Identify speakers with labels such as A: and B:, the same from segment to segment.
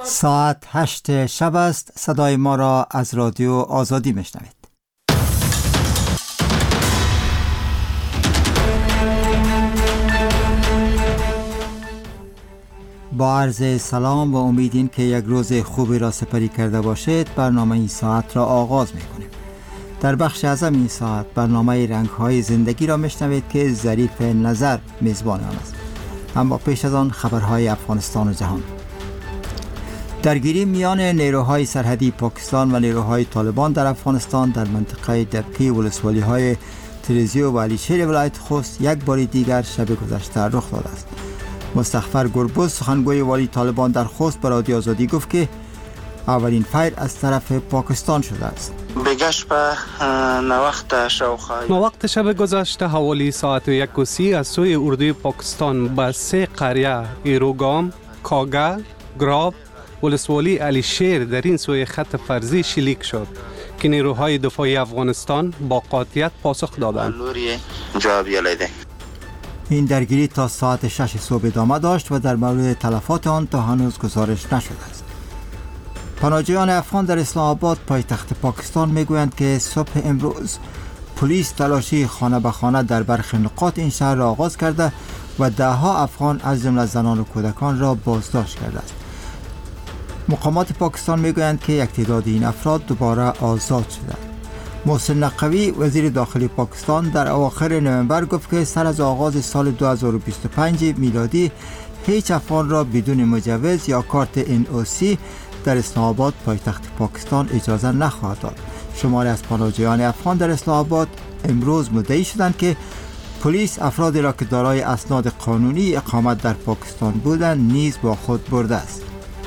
A: ساعت 8 شب است. صدای ما را از رادیو آزادی میشنوید. با عرض سلام و امیدین که یک روز خوبی را سپری کرده باشید. برنامه این ساعت را آغاز میکنیم. در بخش اعظم این ساعت برنامه رنگ‌های زندگی را میشنوید که ظریف نظر میزبان آن است. اما پیش از آن خبرهای افغانستان و جهان. درگیری میان نیروهای سرحدی پاکستان و نیروهای طالبان در افغانستان در منطقه دبکی ولسوالی‌های تریزیو و علیشیر ولایت خوست یک بار دیگر شب گذشته رخ داده است. مستغفر گربز سخنگوی والی طالبان در خوست به رادیو آزادی گفت که اولین فایر از طرف پاکستان شده است.
B: بگشت به
C: وقت شب گذشته حوالی ساعت 1:30 از سوی اردوی پاکستان به 3 قریه ایروگام، کاگا، گراب، ولسوالی علیشیر در این سوی خط فرضی شلیک شد که نیروهای دفاعی افغانستان با قاطعیت پاسخ دادند.
A: این درگیری تا ساعت 6 صبح ادامه داشت و در مورد تلفات آن تا هنوز گزارش نشده است. پناهجویان افغان در اسلام آباد پایتخت پاکستان میگویند که صبح امروز پلیس تلاشی خانه به خانه در برخی نقاط این شهر را آغاز کرده و دهها افغان از جمله زنان و کودکان را بازداشت کرده است. مقامات پاکستان میگویند که یک تعداد این افراد دوباره آزاد شده. محسن نقوی وزیر داخلی پاکستان در اواخر نوامبر گفت که سر از آغاز سال 2025 میلادی هیچ افغان را بدون مجوز یا کارت NOC در اسلام آباد پایتخت پاکستان اجازه نخواهد داد. شماری از پناهجویان افغان در اسلام آباد امروز مدعی شدند که پلیس افرادی را که دارای اسناد قانونی اقامت در پاکستان بودند نیز با خود برده است.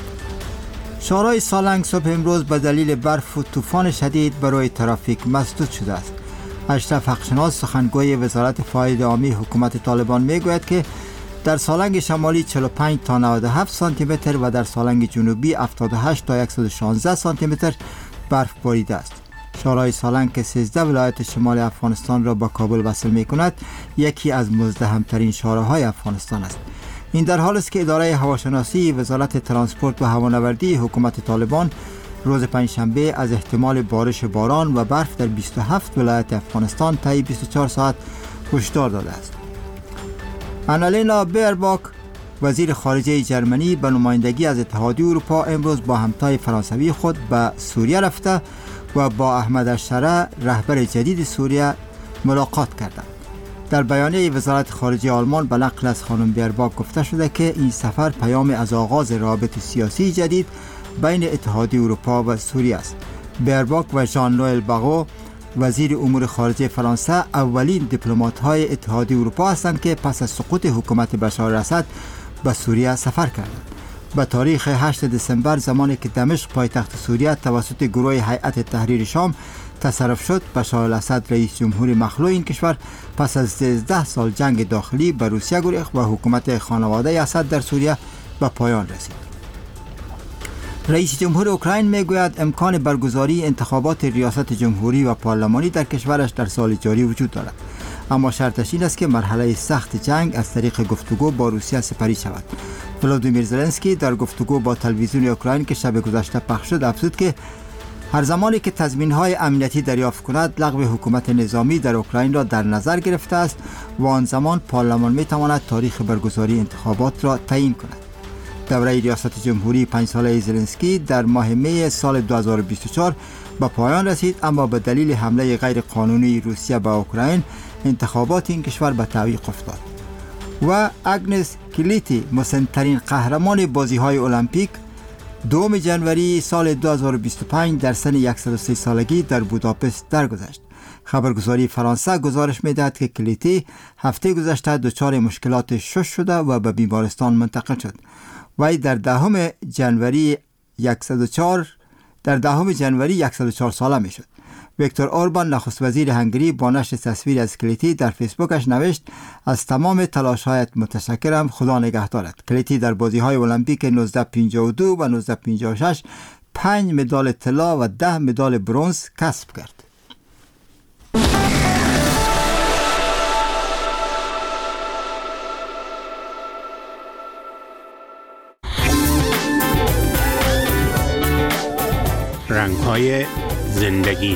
A: شهرهای سالنگ صبح امروز به دلیل برف و طوفان شدید برای ترافیک مسدود شده است. اشرف حقشناس سخنگوی وزارت فضای عامی حکومت طالبان میگوید که در سالنگ شمالی 45 تا 97 سانتی متر و در سالنگ جنوبی 78 تا 116 سانتی متر برف باریده است. شهرهای سالنگ که 13 ولایت شمال افغانستان را با کابل وصل می‌کند، یکی از مزدحم‌ترین شهرهای افغانستان است. این در حالی است که اداره هواشناسی وزارت ترانسپورت و هوانوردی حکومت طالبان روز پنجشنبه از احتمال بارش باران و برف در 27 ولایت افغانستان طی 24 ساعت هشدار داده است. آنالینا بیرباک وزیر خارجه جرمنی به نمایندگی از اتحادیه اروپا امروز با همتای فرانسوی خود به سوریه رفته و با احمد الشرا رهبر جدید سوریه ملاقات کردند. در بیانیه وزارت خارجه آلمان به نقل از خانم بیرباک گفته شده که این سفر پیامی از آغاز رابطه سیاسی جدید بین اتحادیه اروپا و سوریه است. بیرباک و ژان نوئل باغو وزیر امور خارجه فرانسه اولین دیپلمات‌های اتحادیه اروپا هستند که پس از سقوط حکومت بشار الاسد به سوریه سفر کردند. به تاریخ 8 دسامبر زمانی که دمشق پایتخت سوریه توسط گروه هیئت تحریر شام تصرف شد، بشار الاسد رئیس جمهور مخلوع این کشور پس از 13 سال جنگ داخلی به روسیه گریخت و حکومت خانواده اسد در سوریه به پایان رسید. رئیس جمهور اوکراین میگوید امکان برگزاری انتخابات ریاست جمهوری و پارلمانی در کشورش در سال جاری وجود دارد، اما شرطش این است که مرحله سخت جنگ از طریق گفتگو با روسیه سپری شود. ولادیمیر زلنسکی در گفتگو با تلویزیون اوکراین که شب گذشته پخش شد افزود که هر زمانی که تضمین‌های امنیتی دریافت کند لغو حکومت نظامی در اوکراین را در نظر گرفته است و آن زمان پارلمان می‌تواند تاریخ برگزاری انتخابات را تعیین کند. دوره ریاست جمهوری 5 ساله زلنسکی در ماه می سال 2024 به پایان رسید، اما به دلیل حمله غیر قانونی روسیه به اوکراین انتخابات این کشور به تعویق افتاد. و اگنس کلیتی مسن‌ترین قهرمان بازی‌های المپیک 2 جنوری سال 2025 در سن 103 سالگی در بوداپست درگذشت. خبرگزاری فرانسه گزارش می‌دهد که کلیتی هفته گذشته دچار مشکلات شش شده و به بیمارستان منتقل شد. وی در 10 جنوری 104 ساله میشد. ویکتور اوربان نخست وزیر هنگری با نشر تصویر از کلیتی در فیسبوکش نوشت: از تمام تلاش‌هایت متشکرم، خدا نگهدارت. کلیتی در بازی‌های المپیک 1952 و 1956 5 مدال طلا و 10 مدال برنز کسب کرد.
B: رنگ‌های زندگی.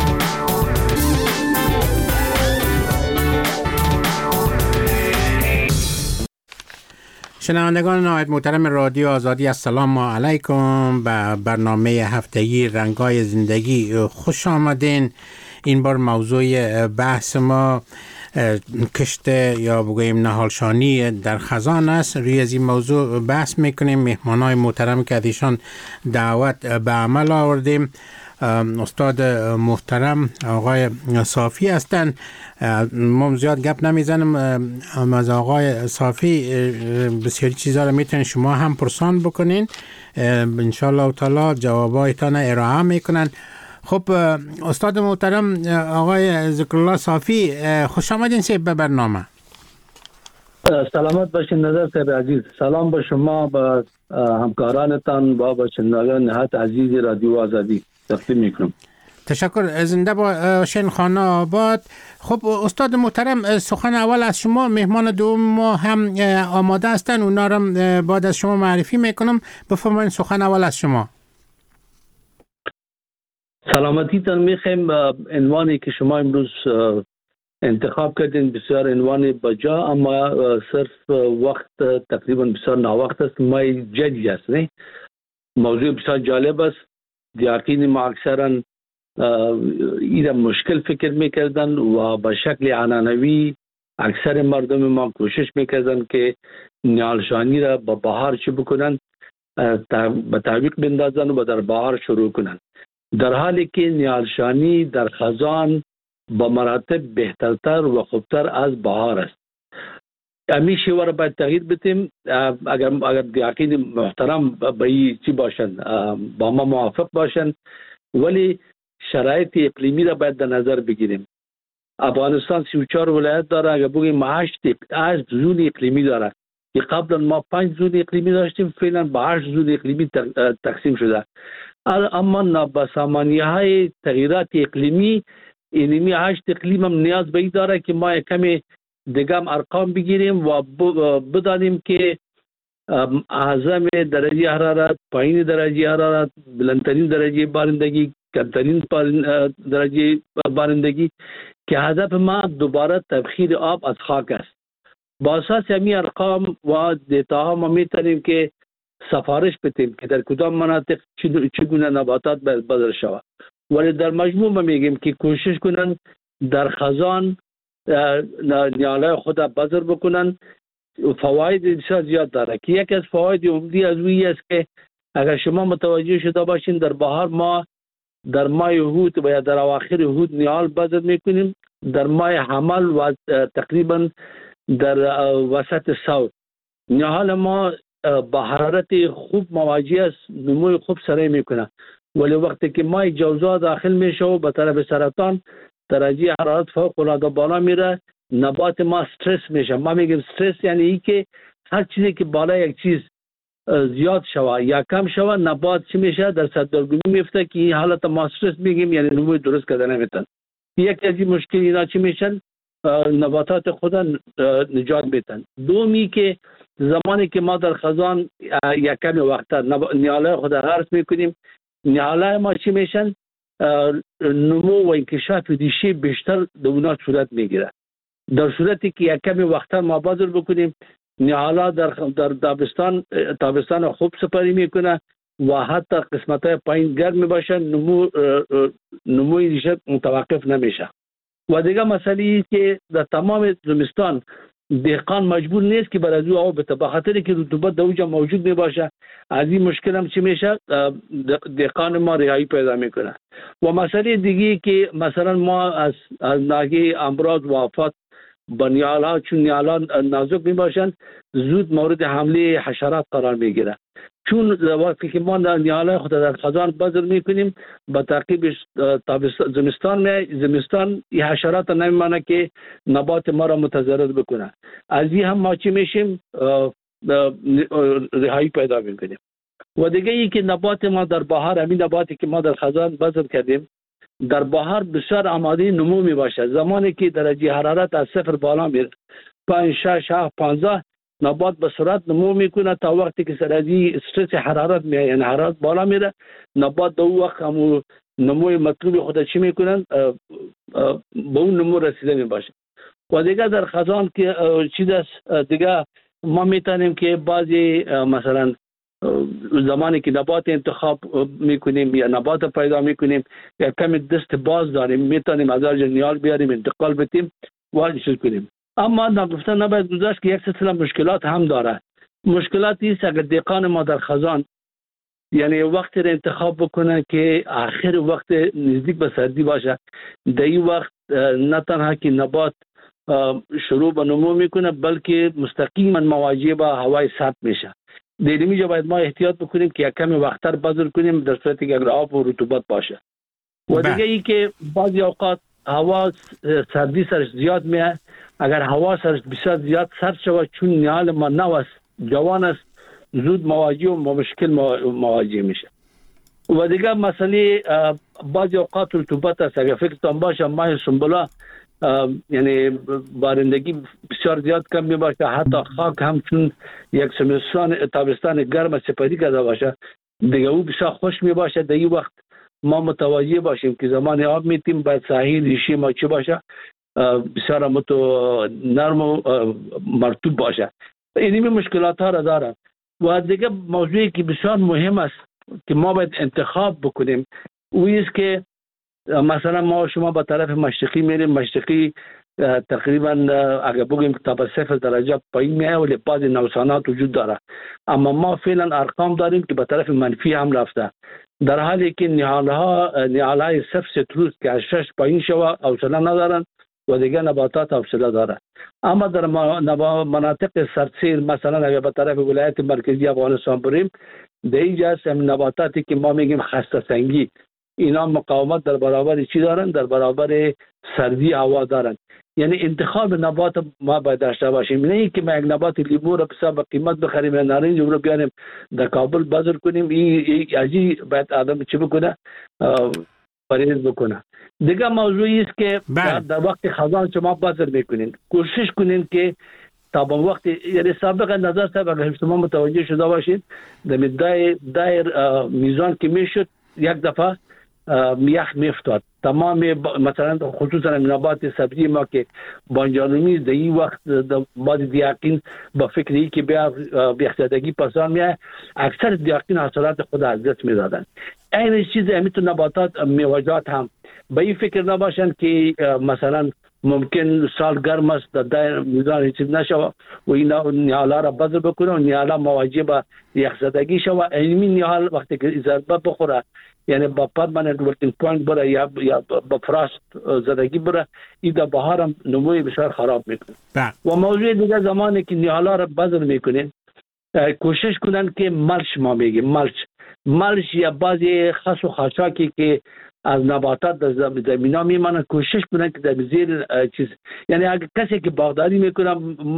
B: شنوندگان نهایت محترم رادیو آزادی، السلام علیکم. به برنامه هفتگی رنگ‌های زندگی خوش آمدین. این بار موضوع بحث ما کشت یا بگوییم نهالشانی در خزان است. روی از این موضوع بحث میکنیم. مهمانای محترم که ازشان دعوت به عمل آوردیم، استاد محترم آقای صافی هستند. ما زیاد گپ نمیزنم، از آقای صافی بسیاری چیزا رو میتونین شما هم پرسان بکنین، انشالله تعالی جوابایتان ارائه میکنن. خب استاد محترم آقای ذکرالله صافی، خوش آمدین سیب به برنامه.
D: سلامت باشین نظر صاحب عزیز. سلام به شما، به همکارانتان و به شنوندگان نهایت عزیز رادیو آزادی تقدیم میکنم.
B: تشکر. زنده باشین خانه آباد. خب استاد محترم، سخن اول از شما. مهمان دوم ما هم آماده هستن، اونا رو بعد از شما معرفی میکنم. بفرمایید سخن اول از شما.
D: سلامتیتان میخوایم. عنوانی که شما امروز انتخاب کردین بسیار عنوان بجا، اما صرف وقت تقریبا بسیار ناوقت است. ما جدی است، نه موضوع بسیار جالب است. دیاقین ما اکثرا ایره مشکل فکر میکردن و به شکل عنعنوی اکثر مردم ما کوشش میکردن که نهالشانی را با بهار چی بکنن، به تعویق بندازن و در بهار شروع کنن، در حالی که نهالشانی در خزان با مراتب بهترتر و خوبتر از بهار است. همیشه ور باید تغییر بدیم. اگر دیاقین محترم به چی باشن، با ما موافق باشن، ولی شرایط اقلیمی را باید در نظر بگیریم. افغانستان 34 ولایت داره. اگر بگیم 8 زون اقلیمی داره که قبلا ما 5 زون اقلیمی داشتیم، فعلا به 8 زون اقلیمی تقسیم شده. اما نابسامانی‌های تغییرات اقلیمی، اینمی 8 اقلیم هم نیاز به این داره که ما کمی دیگه هم ارقام بگیریم و بدانیم که اعظم درجه حرارت، پایین درجه حرارت، بلندترین درجه بارندگی، کمترین درجه بارندگی، که هدف ما دوباره تبخیر آب از خاک است. با اساس همین ارقام و دیتاها ما میتونیم که سفارش بدیم که در کدام مناطق چگونه نباتات بذر شود. ولی در مجموع ما میگیم که کوشش کنن در خزان نیاله خود بذر بکنن. فواید بسیار زیاد داره که یکی از فواید عمده از وی است که اگر شما متوجه شده باشین، در بهار ما در ماه هود و یا در اواخر هود نیال بذر میکنیم، در ماه حمل و تقریبا در وسط صوت نیال ما با حرارت خوب مواجه است، نموی خوب سره میکنه. ولی وقتی که ماه جوزا داخل میشه و به طرف سرطان درجه حرارت فوق العاده بالا میره، نبات ما استرس میشه. ما میگیم استرس یعنی ای که هر چیزی که بالا یک چیز زیاد شوه یا کم شوه، نبات چی میشه؟ در سردرگمی میفته که این حالت ما استرس میگیم، یعنی نموی درست کردن نمیتن. یک از این مشکل اینا چی میشن؟ نباتات خدا نجات میتن. دومی که زمانی که ما در خزان یک کمی وقت نیاله خدا غرس میکنیم، نیاله ما چی میشن؟ نمو و انکشاف ریشه بیشتر در اونا صورت میگیره. در صورتی که یک کمی وقت ما بذر بکنیم، نیاله در تابستان خوب سپری میکنه و حتی قسمت‌های پایین گرم باشن، نموی ریشه متوقف نمیشه. و دیگه مسئله ای که در تمام زمستان دهقان مجبور نیست که برای او آب بده، به خاطر که رطوبت در اونجا موجود میباشه. از این مشکل هم چی میشه؟ دهقان ما رهایی پیدا میکنه. و مسئله دیگه که مثلا ما از ناحیه امراض و آفات با نیال‌ها، چون نیال‌ها نازک میباشند، زود مورد حمله حشرات قرار میگیره. چون وقتی که ما نیاله خود در خزان بذر میکنیم، با تعقیب زمستان این حشرات نمیمانه که نبات ما را متضرر بکنه. از این هم ما چی میشیم؟ رهایی پیدا میکنیم. و دیگه ای که نبات ما در بهار، همین نباتی که ما در خزان بذر کردیم، در بهار بسیار آماده نمو می باشه. زمانی که درجه حرارت از 0 بالا میره، 5 6 7 15، نبات به سرعت نمو میکنه تا وقتی که سرازی استرس حرارت میاد، یعنی حرارت بالا میره، نبات در اون وقت همون نموی مطلوب خود چی میکنن به اون نمو رسیده میباشه. و دیگه در خزان که چیز است دیگه ما میتونیم که بعضی مثلا زمانی که نبات انتخاب میکنیم یا نبات پیدا میکنیم یا کمی دست باز داریم میتونیم از نیال بیاریم انتقال بدیم و چیز کنیم. اما نگفتن نباید گذاشت که یک سلسله مشکلات هم داره. مشکلاتی است اگر دهقان ما در خزان یعنی وقتی را انتخاب بکنن که آخر وقت نزدیک به سردی باشه، در این وقت نه تنها که نبات شروع به نمو میکنه بلکه مستقیما مواجه با هوای سرد میشه. در اینجا باید ما احتیاط بکنیم که یک کمی وقتر بذر کنیم در صورتی که اگر آب و رطوبت باشه. و دیگه ای که بعضی اوقات هوا سردی سرش زیاد میاد، اگر هوا سرش بسیار زیاد سرد شود چون نیال ما نو است، جوان است، زود مواجه و مشکل مواجه میشه. و دیگه مسئله بعضی اوقات رطوبت است. اگر فکرتان باشه ماه سنبله یعنی بارندگی بسیار زیاد کم می باشه، حتی خاک هم چون یک تابستان گرم سپری کرده باشه دیگه او بسیار خوش می باشه. در این وقت ما متوجه باشیم که زمان آب میتیم باید ساحل ریشی ما چی باشه بسیار نرم و مرطوب باشه. اینمی مشکلات ها را داره. و دیگه موضوعی که بسیار مهم است که ما باید انتخاب بکنیم او است که مثلا ما شما با طرف مشرقی میریم، مشرقی تقریبا اگر بگیم تا به 0 درجه پایین میاد ولی بعض نوسانات وجود داره. اما ما فعلا ارقام داریم که به طرف منفی هم رفته، در حالی که نهالهای 0 روز که از 6 پایین شوه حوصله ندارن و دیگه نباتات حوصله داره. اما در مناطق سردسیر مثلا اگر به طرف ولایت مرکزی افغانستان بریم در اینجا هست نباتاتی که ما میگیم خسته سنگی، اینا مقاومت در برابر چی دارن؟ در برابر سردی هوا دارن. یعنی انتخاب نبات ما باید داشته باشیم، نه اینکه ما یک نبات لیمو رو بسیار با قیمت بخریم یا نارنج رو بیاریم در کابل بازار کنیم. این عجیب باید آدم چی بکنه؟ پرهیز بکنه. دیگه موضوعی است که در وقت خزان شما بازار میکنین، کوشش کنین که تا به وقت یعنی سابقا نظر صاحب اگر شما متوجه شده باشید دایر میزان که میشد یک دفعه یخ میفتاد تمام، مثلا خصوصا نبات سبزی ما که بانجانومی در این وقت بعض دیاقین با فکری که بی‌اختیارگی پسان میاد اکثر دیاقین حاصلات خود از دست میدادن. این چیز امیتو نباتات میوه‌جات هم به این فکر نباشن که مثلا ممکن سال گرم است در میزان چیز نشود و اینا نیالا را بذر بکنه و نیالا مواجه با یخزدگی شود. این نیال وقتی که ضربه بخوره یعنی با پرمننت ورکینگ پوینت بره یا با فراست زدگی بره این در بهار هم نموی بسیار خراب میکنه. و موضوع دیگه زمانی که نیالا را بذر میکنین کوشش کنن که ملچ ما میگیم ملچ یا بعضی خس و خاشاکی که از نباتات در زمینا میمانن کوشش کنن که در زیر چیز یعنی اگر کسی که باغداری میکنه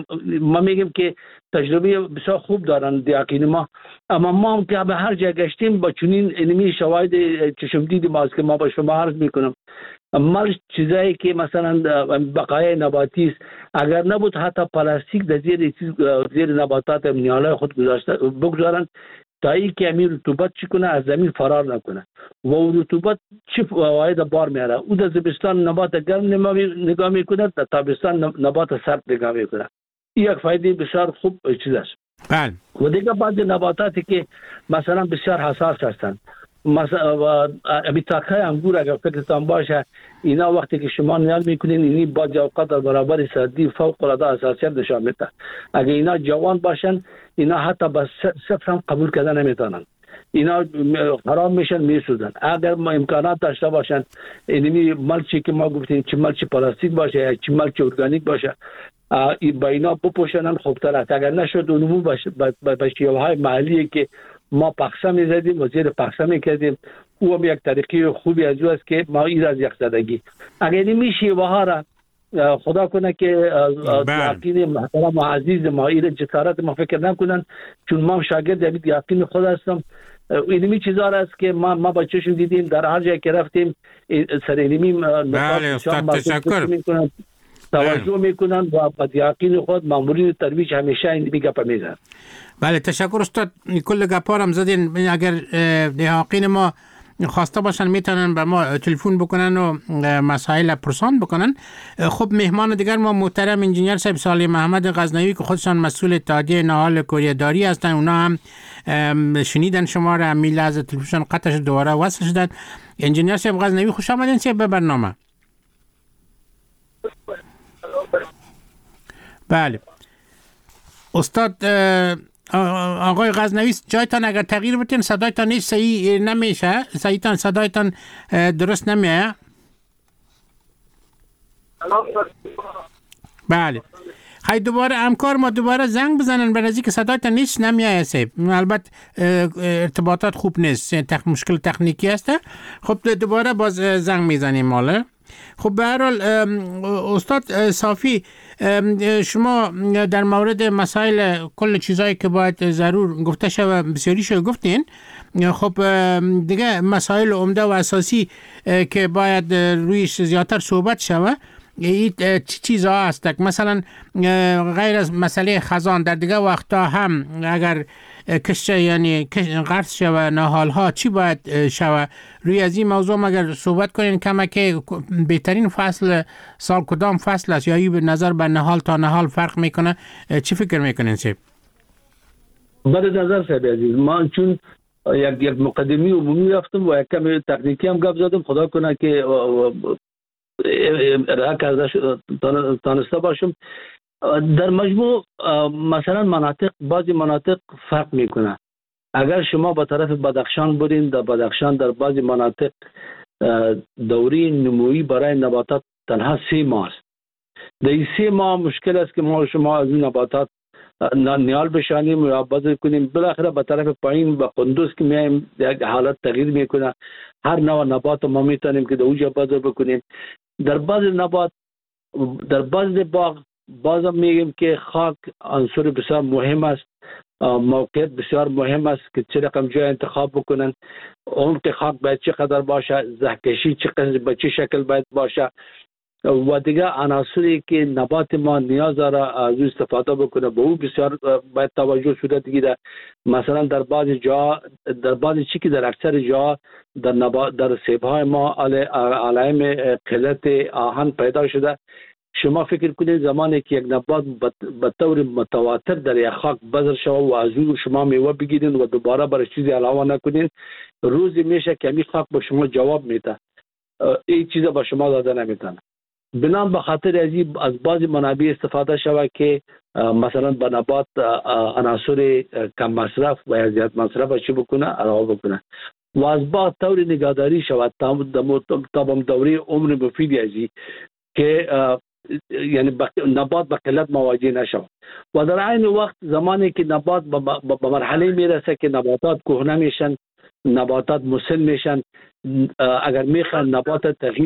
D: ما میگیم که تجربه بسیار خوب دارن دیاقین ما، اما ما هم که به هر جا گشتیم با چنین علمی شواهد چشمدید ماست که ما با شما عرض میکنم ملچ چیزایی که مثلا بقایای نباتی است اگر نبود حتی پلاستیک در زیر نباتات نیالای خود بگذارن تا ای که امیر رطوبت چی کنه از زمین فرار نکنه و رطوبت چی فواید بار میاره. او در زمستان نبات گرم نگاه میکنه، در تابستان نبات سرد نگاه میکنه. این یک فایده بسیار خوب چیز است.
B: بله.
D: و دیگه بعض نباتاتی که مثلا بسیار حساس هستند، مثلا بیتاکای انگور اگر فکرتان باشه اینا وقتی که شما نیال میکنین اینی با اوقات در برابر سردی فوق العاده حساسیت نشان میده. اگر اینا جوان باشن اینا حتی با صفر هم قبول کردن نمیتونن، اینا خراب میشن میسوزن. اگر ما امکانات داشته باشن اینی ملچی که ما گفتیم چه ملچ پلاستیک باشه یا چه ملچ ارگانیک باشه با اینا بپوشنن خوبتر است. اگر نشد اونمو به شیوه‌های محلی که ما پخسه میزدیم و زیر پخسه میکردیم او هم یک طریقی خوبی از او است که ما این از یخزدگی اگر نمیشه بها را خدا کنه که یقین محترم و عزیز ما این جسارت ما فکر نکنن چون ما شاگرد یقین خود هستم. اینمی چیزا است که ما بچه‌شون دیدیم در هر جایی که رفتیم سر اینمی
B: بله استاد تشکر.
D: توجه میکنن و با یقین خود مامورین ترویج همیشه این میگه میزن.
B: بله تشکر استاد، کل گپارم زدین. اگر دهاقین ما خواسته باشن میتونن به ما تلفن بکنن و مسائل پرسان بکنن. خب مهمان دیگر ما محترم انجینیر صاحب صالح محمد غزنوی که خودشان مسئول اتحادیه نهال کره داری هستن، اونا هم شنیدن شما را، می لحظه تلفنشان قطع شد دوباره وصل شدن. انجینیر صاحب غزنوی خوش آمدین صاحب به برنامه. بله استاد آقای غزنوی، جایتان اگر تغییر بتین صدایتان نیست صحیح نمیشه، صدایتان درست نمیه. بله خیلی دوباره همکار ما دوباره زنگ بزنن برای که صدایتان نیست نمیه صاحب. البته ارتباطات خوب نیست، مشکل تکنیکی هسته. خب دوباره باز زنگ میزنیم ماله. خب به هر حال استاد صافی، شما در مورد مسائل کل چیزایی که باید ضرور گفته شود بسیاریشو گفتین. خب دیگه مسائل عمده و اساسی که باید رویش زیادتر صحبت شود این چی چیزها هست؟ مثلا غیر از مسئله خزان در دیگه وقتا هم اگر کشته یعنی قرض شوه نهالها چی باید شوه؟ روی از این موضوع اگر صحبت کنین کمه که بهترین فصل سال کدام فصل است یا ای به نظر به نهال تا نهال فرق میکنه، چی فکر میکنین صاحب؟
D: برای نظر صاحب عزیز، من چون یک مقدمی عمومی رفتم و یک کم تکنیکی هم گپ زدم، خدا کنه که تانسته باشم. در مجموع مثلا بعضی مناطق فرق میکنه. اگر شما به طرف بدخشان برین، در بدخشان در بعضی مناطق دوره نمویی برای نباتات تنها 3 ماه است. در این 3 ماه مشکل است که شما از این نباتات نیال بشانیم یا بذر کنیم. بالاخره به طرف پایین به قندوز که میایم یک حالت تغییر میکنه. هر نوع نبات ما میتونیم که در اونجا بذر بکنیم. در بعض باغ بازم میگیم که خاک عنصر بسیار مهم است، موقعیت بسیار مهم است که چه رقم جای انتخاب بکنن، عمق خاک باید چقدر باشه، زهکشی به چه شکل باید باشه و دیگه عناصری که نبات ما نیاز داره از استفاده بکنه به او بسیار باید توجه صورت گیره. مثلا در بعضی چی که در اکثر جا در سیب‌های ما علائم قلت آهن پیدا شده. شما فکر کنید زمانی که یک نبات به طور متواتر در یک خاک بذر شود و از او شما میوه بگیرید و دوباره برای چیزی علاوه نکنید، روزی میشه که این خاک به شما جواب میده، این چیز به شما داده نمیتونه. بنام به خاطر از بعضی منابع استفاده شود که مثلا به نبات عناصر کم مصرف و یا زیاد مصرف چی بکنه علاوه بکنه و از بعد طور نگهداری شود تا دوره عمر مفیدی ازی که یعنی نبات به قلت مواجه نشود. و در عین وقت زمانی که نبات به مرحله میرسه که نباتات کهنه میشن، نباتات مسن میشن، اگر میخوان نبات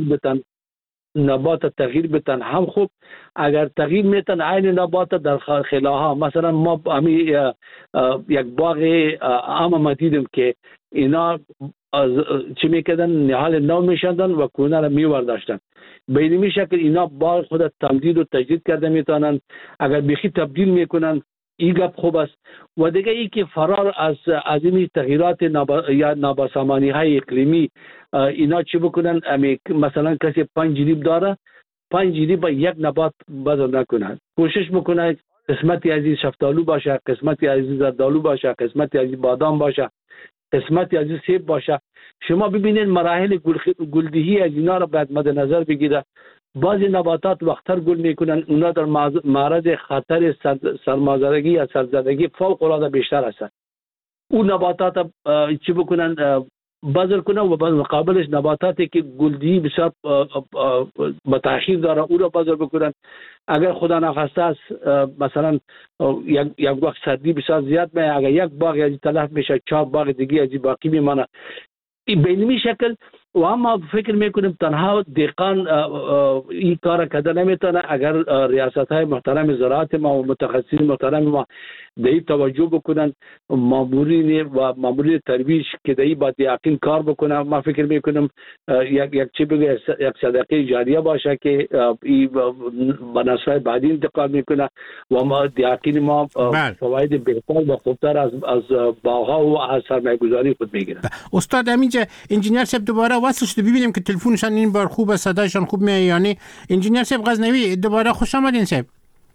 D: تغییر بدن هم خوب، اگر تغییر میتن عین نبات در خلاها. مثلا ما یک باغ آم دیدیم که اینا چی میکردن، نهال نو میشندن و کونه را میورداشتن. به این شکل اینا باغ خود تمدید و تجدید کرده میتونن. اگر بیخی تبدیل میکنن این گپ خوب است. و دیگه ای که فرار از این تغییرات یا نابسامانی های اقلیمی اینا چی بکنن، مثلا کسی 5 جریب داره، 5 جریب یک نبات بذر نکنن، کوشش بکنه قسمتی از شفتالو باشه، قسمتی از زردالو باشه، قسمتی از بادام باشه، قسمتی از سیب باشه. شما ببینید مراحل گلدهی از اینا را باید مد نظر بگیره. بعضی نباتات وقتر گل میکنن، اونا در معرض خطر سرمازدگی یا سرزدگی فوق العاده بیشتر هستند. اون نباتات چی بکنن، بذر کنن و مقابلش نباتاتی که گلدهی بسیار با تأخیر داره او را بذر بکنن. اگر خدا نخواسته است مثلا یک وقت سردی بسیار زیاد میاد، اگر یک باغ از تلف میشه 4 باغ دیگه از باقی میمانه. این به این شکل و ما فکر میکنیم تنها دهقان این کار کده نمیتونه اگر ریاست های محترم زراعت ما و متخصصین محترم ما دهی توجه بکنن، مامورین و مامورین ترویج که دهی باید یقین کار بکنن. ما فکر میکنیم یک چی بگه یک صدقه جاریه باشه که این به نسل‌های بعدی انتقال میکنه و ما یقین ما فواید بهتر و خوبتر از باغ‌ها و از سرمایه‌گذاری خود میگیرن.
B: استاد همینجا انجینیر صاحب دوباره وصل شده، ببینیم که تلفنشان این بار خوبه، صدایشان خوب میاد یا نه. انجینیر صاحب غزنوی دوباره خوش آمدین صاحب.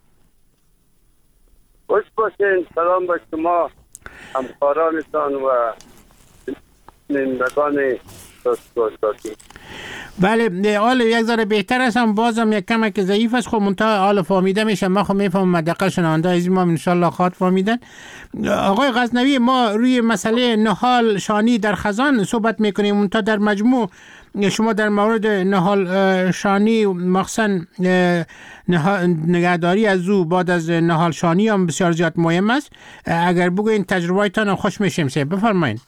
E: خوش باشین. سلام با شما همکارانتان و نمایندگان دادگستری.
B: بله حال یک ذره بهتر است، هم بازم یک کمک ضعیف است. خب منتها حال فهمیده میشه، ما خب میفهمم حداقل شنونده از ما ان شاء الله خواد فهمیدن. آقای غزنوی، ما روی مسئله نهال شانی در خزان صحبت میکنیم، منتها در مجموع شما در مورد نهال شانی مخصوصا نگهداری از او بعد از نهال شانی هم بسیار زیاد مهم است. اگر بگوین تجربه‌تان خوش میشیم سه بفرمایید.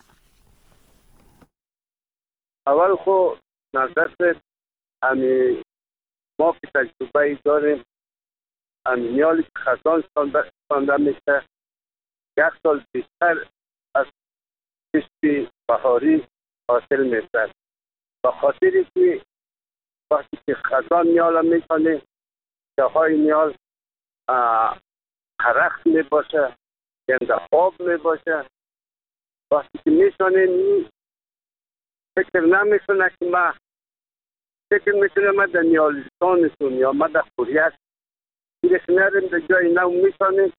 E: اول خب نظر همی ما که تجربه داریم نیالی که خزان سانده میشه یک سال بیشتر از کشت بهاری حاصل میشه. به خاطری که وقتی که خزان نیال میکنه جاهای نیال خرخت میباشه، گنده آب میباشه. وقتی که میشانه فکر نمیکنه که ما فکر میکنه ما در نیالستانتون یا ما در خوریت ایرش نریم در جای نو میشانه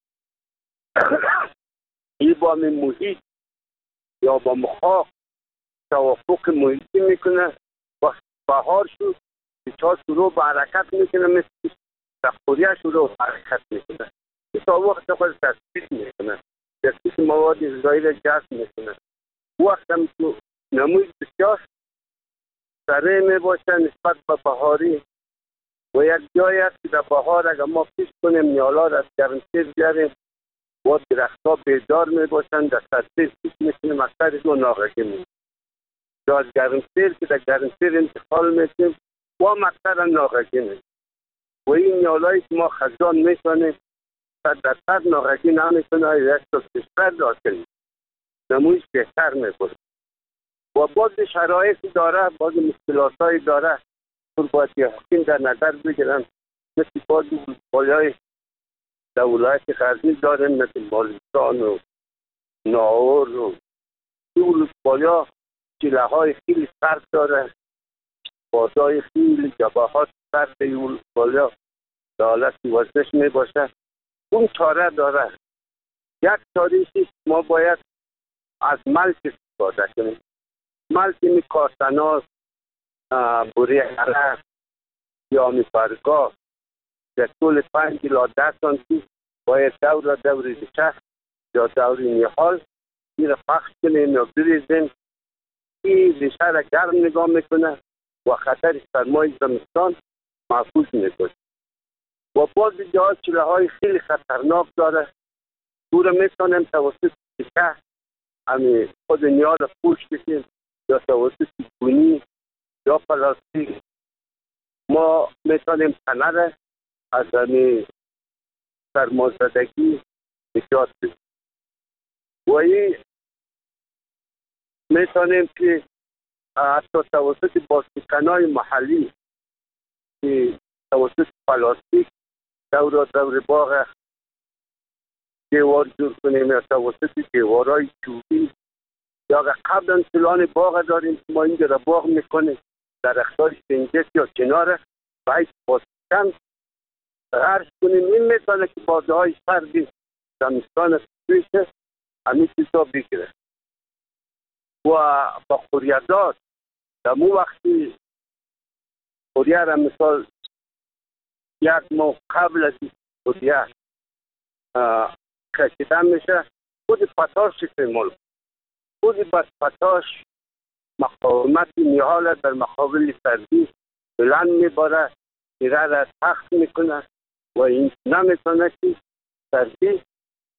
E: ای با می محیط یا با مخاق توافق محیطی میکنه. وقت بهار شد بیچار شروع به حرکت میکنه، مثل در خوریت شروع به حرکت میکنه. تا وقت خود تثبیت میکنه، تثبیت مواد غذایی را جذب میکنه. وقت هم تو نموی بسیار سریع میباشه نسبت به بهاری و یک جایی است که در بهار اگر ما پیش کنیم نیالا را از گرمسیر بیاریم و درختها بیدار میباشن، در سرسیر پیش میکنیم از سرشون ناغگی میکنیم. یا از گرمسیر که در گرمسیر انتقال میکنیم و مکتر ناغگی میکنیم و این نیالایی که ما خزان میکنیم در سر ناغگی نمیکنه، یک سال بیشتر داشتیم نمویش بهتر میکنیم و باز شرایط داره، باز مشکلات های داره تو باید یقین در نظر بگیرن. مثل باز بالای در ولایت غزنی داریم، مثل بالستان و ناور و این بالا چیله های خیلی سرد داره، بازای خیلی جبهات سرد این بالا در حالت وزش می باشه. اون چاره داره. یک چاریشی ما باید از ملک استفاده کنیم. ملک می کارتناز، بوری حرف یا می پرگاه در طول 5 الی 10 سانتی باید دور ریشه یا دور نیحال این را پخش کنیم یا بریزیم. این ریشه را گرم نگاه میکنه و خطر سرمای زمستان محفوظ میکنه. و باز جاها چیله های خیلی خطرناک داره، او را میتونیم توسط ریشه همی خود نیال پوش بشیم یا توسط گونی یا پلاستیک ما میتونیم تنه را از همی سرمازدگی نجات بدیم. و این میتونیم که حتی توسط بازیکنای محلی که توسط پلاستیک دور باغ دیوار جور کنیم یا توسط دیوارای چوبی یا قبلا سلان باغ داریم که ما اینجا را باغ میکنیم درختای سنجش یا کنار باید بازیکن غرش کنیم. این میتونه که بازه های سردی زمستان سویشه همین چیزا بگیره. و با خوریدات در مو وقتی خوریه را مثال یک ماه قبل از خوریه کشیده میشه خود پتاش استعمال خود بس پتاش مقاومت نیحال در مقابل سردی بلند میباره، ایره را تخت میکنه و این نمیتونه که سردی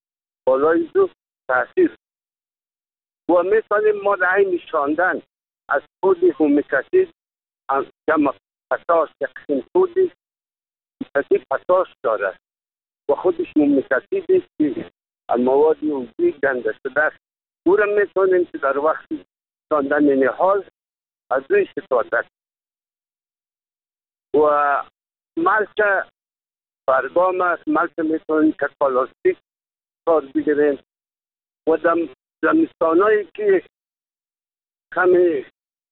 E: بالای دو تاثیر و میتونیم ما را این شاندن از خود هومیکاسید جمع پتاش یک قسم خودی پتاش دارد و خودش هومیکاسید است که المواد عضوی گنده شده است. او را میتونیم که در وقت راندن نهال از روی استفاده و ملچ برگام است. ملچ میتونیم که پلاستیک کار بگیریم و زمستانهایی که کمی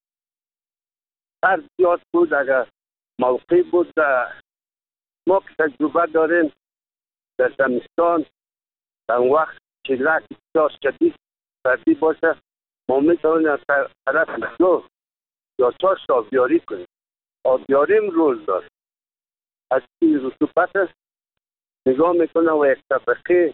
E: سرد زیاد بود، اگر موقع بود ما که تجربه داریم در زمستان در وقت چلک بسیار شدید سردی باشه ما میتونیم از طرف 2 یا 4 آبیاری کنیم. آبیاریم روز دار از این رطوبت نگاه میکنه و یک طبقه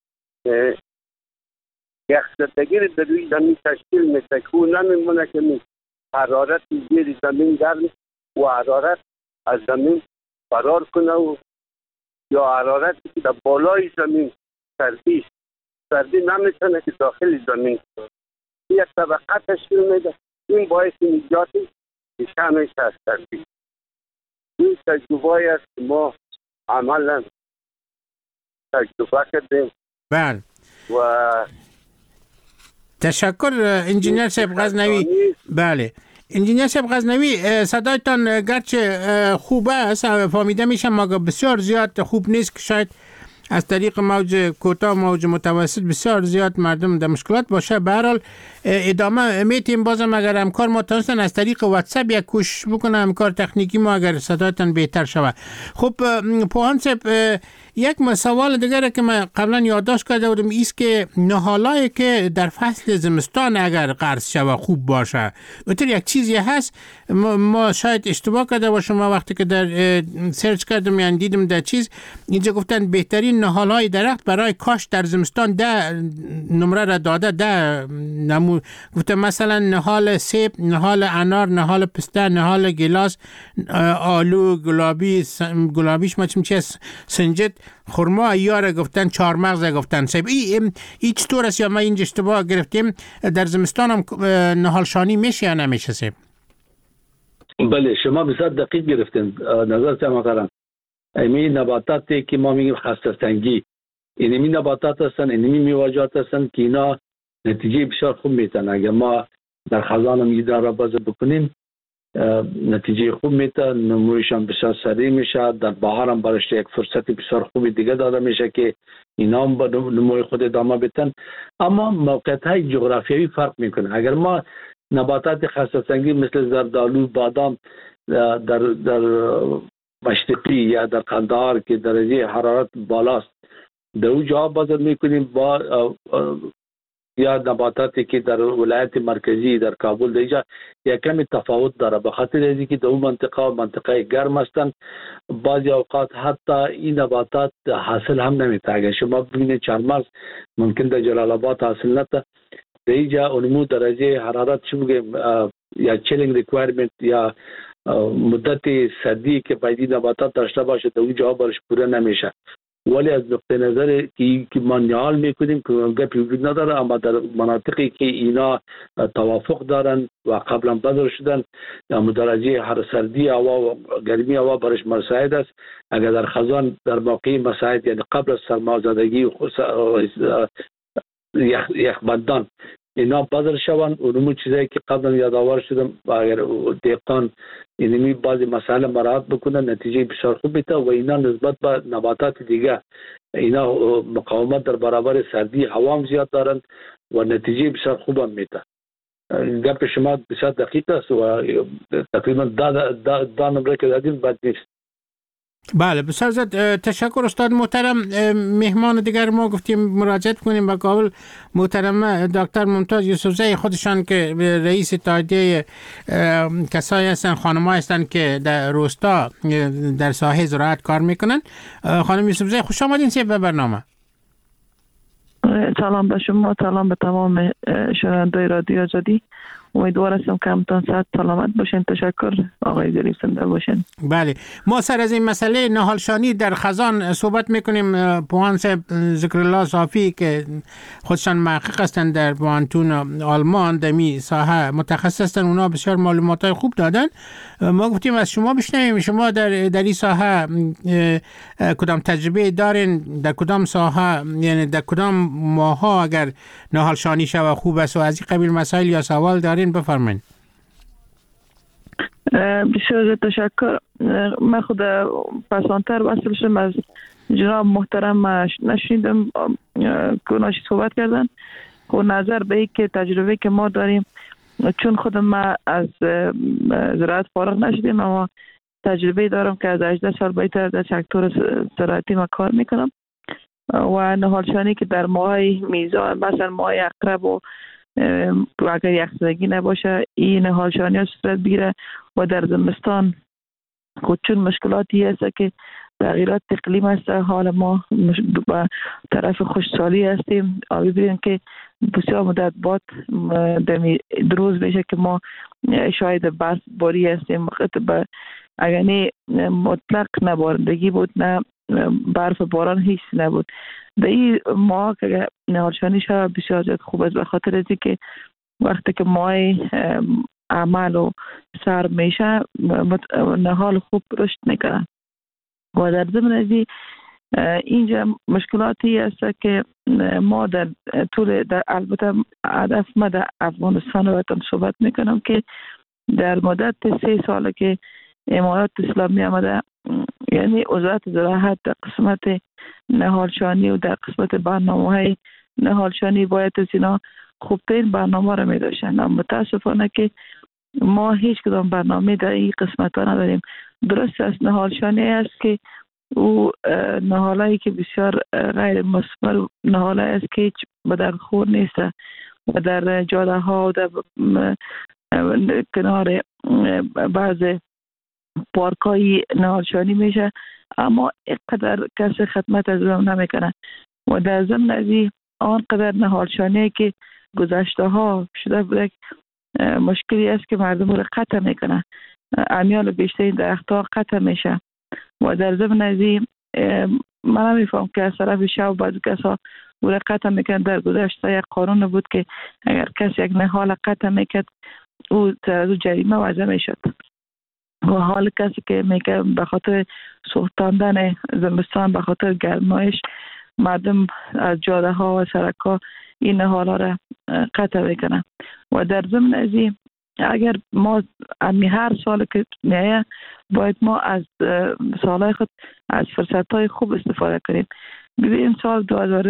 E: یخزدگی در روی زمین تشکیل میشه که اون نمیمونه که حرارت زیر زمین گرم و حرارت از زمین فرار کنه و یا حرارتی که در بالای زمین سردی نمیتونه که داخل زمین کنه. یک طبقه تشکیل میده. این باعث نجات کشته میشه از سردی. این تجربه است که ما عملا تجربه کردیم.
B: بله
E: و
B: تشکر انجینیر صاحب غزنوی. بله انجینیر صاحب غزنوی، صدایتان گرچه خوب است، فهمیده میشه مگر بسیار زیاد خوب نیست که شاید از طریق موج کوتاه موج متوسط بسیار زیاد مردم در مشکلات باشه. به هر حال ادامه میتیم بازم اگر همکار ما تونستن از طریق واتساپ یک کوشش بکنه، همکار تکنیکی ما اگر صدایتان بهتر شود. خب پوهان صاحب، یک سوال دیگر که من قبلا یادداشت کرده بودم ایست که نهالایی که در فصل زمستان اگر قرض شود خوب باشه، اونطور یک چیزی هست ما شاید اشتباه کرده باشم. ما وقتی که در سرچ کردم یعنی دیدم در چیز اینجا گفتن بهترین نهالهای درخت برای کاش در زمستان 10 نمره را داده. گفتن مثلا نهال سیب، نهال انار، نهال پسته، نهال گلاس، آلو، گلابیش چیه، سنجد، خرما، ایار گفتن، چهارمغز گفتن. صاحب این چطور است یا ما اینجا اشتباه گرفتیم؟ در زمستان هم نهالشانی میشه یا نمیشه صاحب؟
D: بله شما بسیار دقیق گرفتین نظرت محترم. این نباتاتی که ما میگیم خسته سنگی، اینمی نباتات هستن، اینمی میوه‌جات هستن که اینا نتیجه بسیار خوب میتن. اگر ما در خزان هم ایده را باز بکنیم نتیجه خوب میتن، نمویشان بسیار سریع میشه. در بهار هم برایش یک فرصت بسیار خوبی دیگه داده میشه که اینا هم با نموی خود ادامه بدن. اما موقعیت های جغرافیایی فرق میکنه. اگر ما نباتات خسته سنگی مثل زردآلو، بادام در مشرقی یا در قندهار که درجه حرارت بالاست در اون جا بازار میکنیم با یا نباتاتی که در ولایت مرکزی در کابل دیجا یک کمی تفاوت داره، به خاطر از اینکه در اون منطقه گرم هستند. بعضی اوقات حتی این نباتات حاصل هم نمیده. اگر شما ببینید چهارمغز ممکن در جلال آباد حاصل نده، دیجا اونمو درجه حرارت چی بگیم یا چیلینگ ریکوایرمنت یا مدت سردی که باید نباتات داشته باشه در اون جا برش پوره نمیشه. ولی از نقطه نظر که ما نهال میکنیم که گپی وجود نداره، اما در مناطقی که اینا توافق دارن و قبلا بذار شدن درجه هر سردی هوا و گرمی هوا برش مساعد است. اگر در خزان در موقع مساعد یعنی قبل از سرمازدگی و یخبندان اینا بذار شوند، اونمو چیزایی که قبلا یادآور شدم اگر دهقان اینمی بعضی مسائل مراعات بکنه نتیجه بسیار خوب میده و اینا نسبت به نباتات دیگه اینا مقاومت در برابر سردی هوا هم زیاد دارن و نتیجه بسیار خوب هم میده. گپ شما بسیار دقیق است و تقریبا دا نمره که دادیم بد نیست.
B: بله بسیار زیاد تشکر استاد محترم. مهمان دیگر ما گفتیم مراجعت کنیم به کابل محترم دکتر ممتاز یوسفزی، خودشان که رئیس اتحادیه کسایی هستن، خانم‌ها هستن که در روستا در ساحه زراعت کار میکنن. خانم یوسفزی خوش آمدین به برنامه.
F: سلام به شما، سلام به تمام شنوندگان رادیو آزادی امیدوار هستم که همتان صحت سلامت باشین. تشکر آقای ظریف، زنده باشین.
B: بله، ما سر از این مسئله نهالشانی در خزان صحبت میکنیم. پوان صاحب ذکرالله صافی که خودشان محقق هستند در پوانتون آلمان دمی ساحه متخصص هستند، اونا بسیار معلومات خوب دادن. ما گفتیم از شما بشنویم، شما در این ساحه کدام تجربه دارین؟ در کدام ساحه، یعنی در کدام ماها اگر نهالشانی شود خوب است و از این قبیل مسائل یا سوال دارین بفرمایید.
F: بسیار تشکر. من خود پسانتر وصل شدم از جناب محترم، نشیدم کناشی صحبت کردن و نظر به این که تجربه که ما داریم، چون خودم ما از زراعت فارغ نشدیم اما تجربه دارم که از 18 سال بیشتر در سکتور زراعتی ما کار میکنم و نهالشانی که در ماهای میزان مثلا ماهای اقرب و اگر یخزدگی نباشه این نهالشانی ها صورت بگیره و در زمستان خود چون مشکلاتی هست که تغییرات اقلیم هست، حال ما به طرف خشکسالی هستیم. آبی بیدیم که بسیار مدت بعد دروز میشه که ما شاید برف باری هستیم. اگر نه مطلق نباردگی بود نه برف باران هیچ نبود. در این ماه که نهالشانی شد بسیار زیاد خوب است، به خاطر از که وقتی که ماه عمل و سر میشه نهال خوب رشد میکنه و در ضمن از اینجا مشکلاتی است که ما در طول البته هدف ما در افغانستان وطن صحبت میکنم که در مدت 3 سال که امارات اسلامی آمده، یعنی وزارت زراعت در قسمت نهالشانی و در قسمت برنامه‌های نهالشانی باید از اینا خوبترین برنامه را می داشتن. متاسفانه که ما هیچ کدام برنامه در این قسمت ها نداریم. درست است نهالشانی است که او نهالایی که بسیار غیر مثمر نهالایی است که هیچ بدن خور نیست و در جاده ها و در کنار بعض پارکایی نهالشانی میشه اما اینقدر کسی خدمت از اون نمیکنه و در ضمن از آنقدر نهالشانی که گذشته ها شده بوده مشکلی است که مردم رو قطع میکنه، امیال بیشتر درخت ها قطع میشه و در ضمن از من نمیفهم که از طرف شب بعضی کسا رو قطع میکنه. در گذشته یک قانون بود که اگر کسی یک نهال قطع میکرد او جریمه وضع میشد و حال کسی که میگه به خاطر سوختاندن زمستان به خاطر گرمایش مردم از جاده ها و سرک ها این نهالا را قطع میکنه و در ضمن از این اگر ما هر سال که میایه باید ما از سالهای خود از فرصت های خوب استفاده کنیم. ببین سال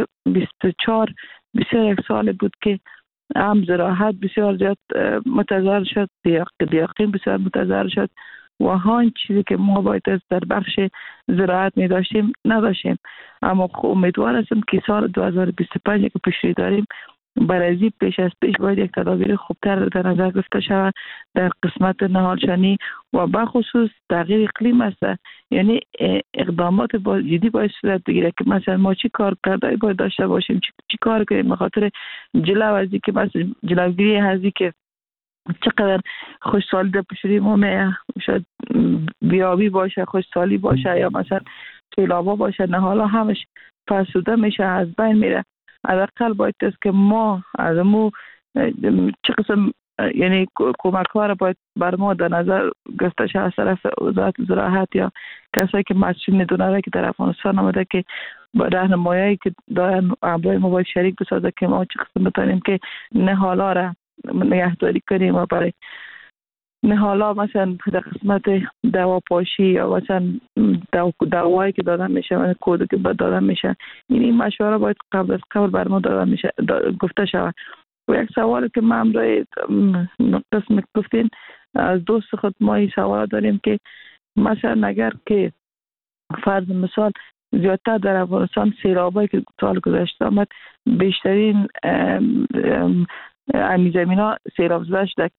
F: 2024 بسیار یک سال بود که هم زراعت بسیار زیاد متضرر شد، دیاقین بسیار متضرر شد و هان چیزی که ما باید در بخش زراعت می داشتیم نداشتیم. اما امیدوار هستم که سال 2025 که پیشروی داریم برای پیش از پیش باید یک تدابیر خوبتر در نظر گرفته شود در قسمت نهالشانی و بخصوص تغییر اقلیم است. یعنی اقدامات جدی باید صورت بگیره که مثلا ما چی کار کرده باید داشته باشیم، چی کار کنیم به خاطر جلوگیری که مثلا جلوگیری هستی که چقدر خوشسالی در پیشروی ما میه، شاید بیابی باشه، خوشسالی باشه یا مثلا سیلابا باشه، نهالا همش فرسوده میشه، از بین میره. حداقل باید است که ما از مو چه قسم یعنی کمک ها را باید بر ما در نظر گرفته شود از طرف وزارت زراعت یا کسایی که مسئول میدونه که در افغانستان آمده که با راهنمایی که دارن همراه ما باید شریک بسازه که ما چه قسم بتونیم که نهالا را نگهداری کنیم و برای نهالا مثلا در قسمت دوا پاشی یا مثلا دوایی که دادن میشه و کودی که دادن میشه این مشوره باید قبل از قبل بر ما دادن میشه گفته شود. و یک سوال که ما هم روی قسم گفتین از دوست خود ما این سوال داریم که مثلا اگر که فرض مثال زیادتر در افغانستان سیلابایی که سال گذشته آمد بیشترین امی زمین ها سیلاب زده شده،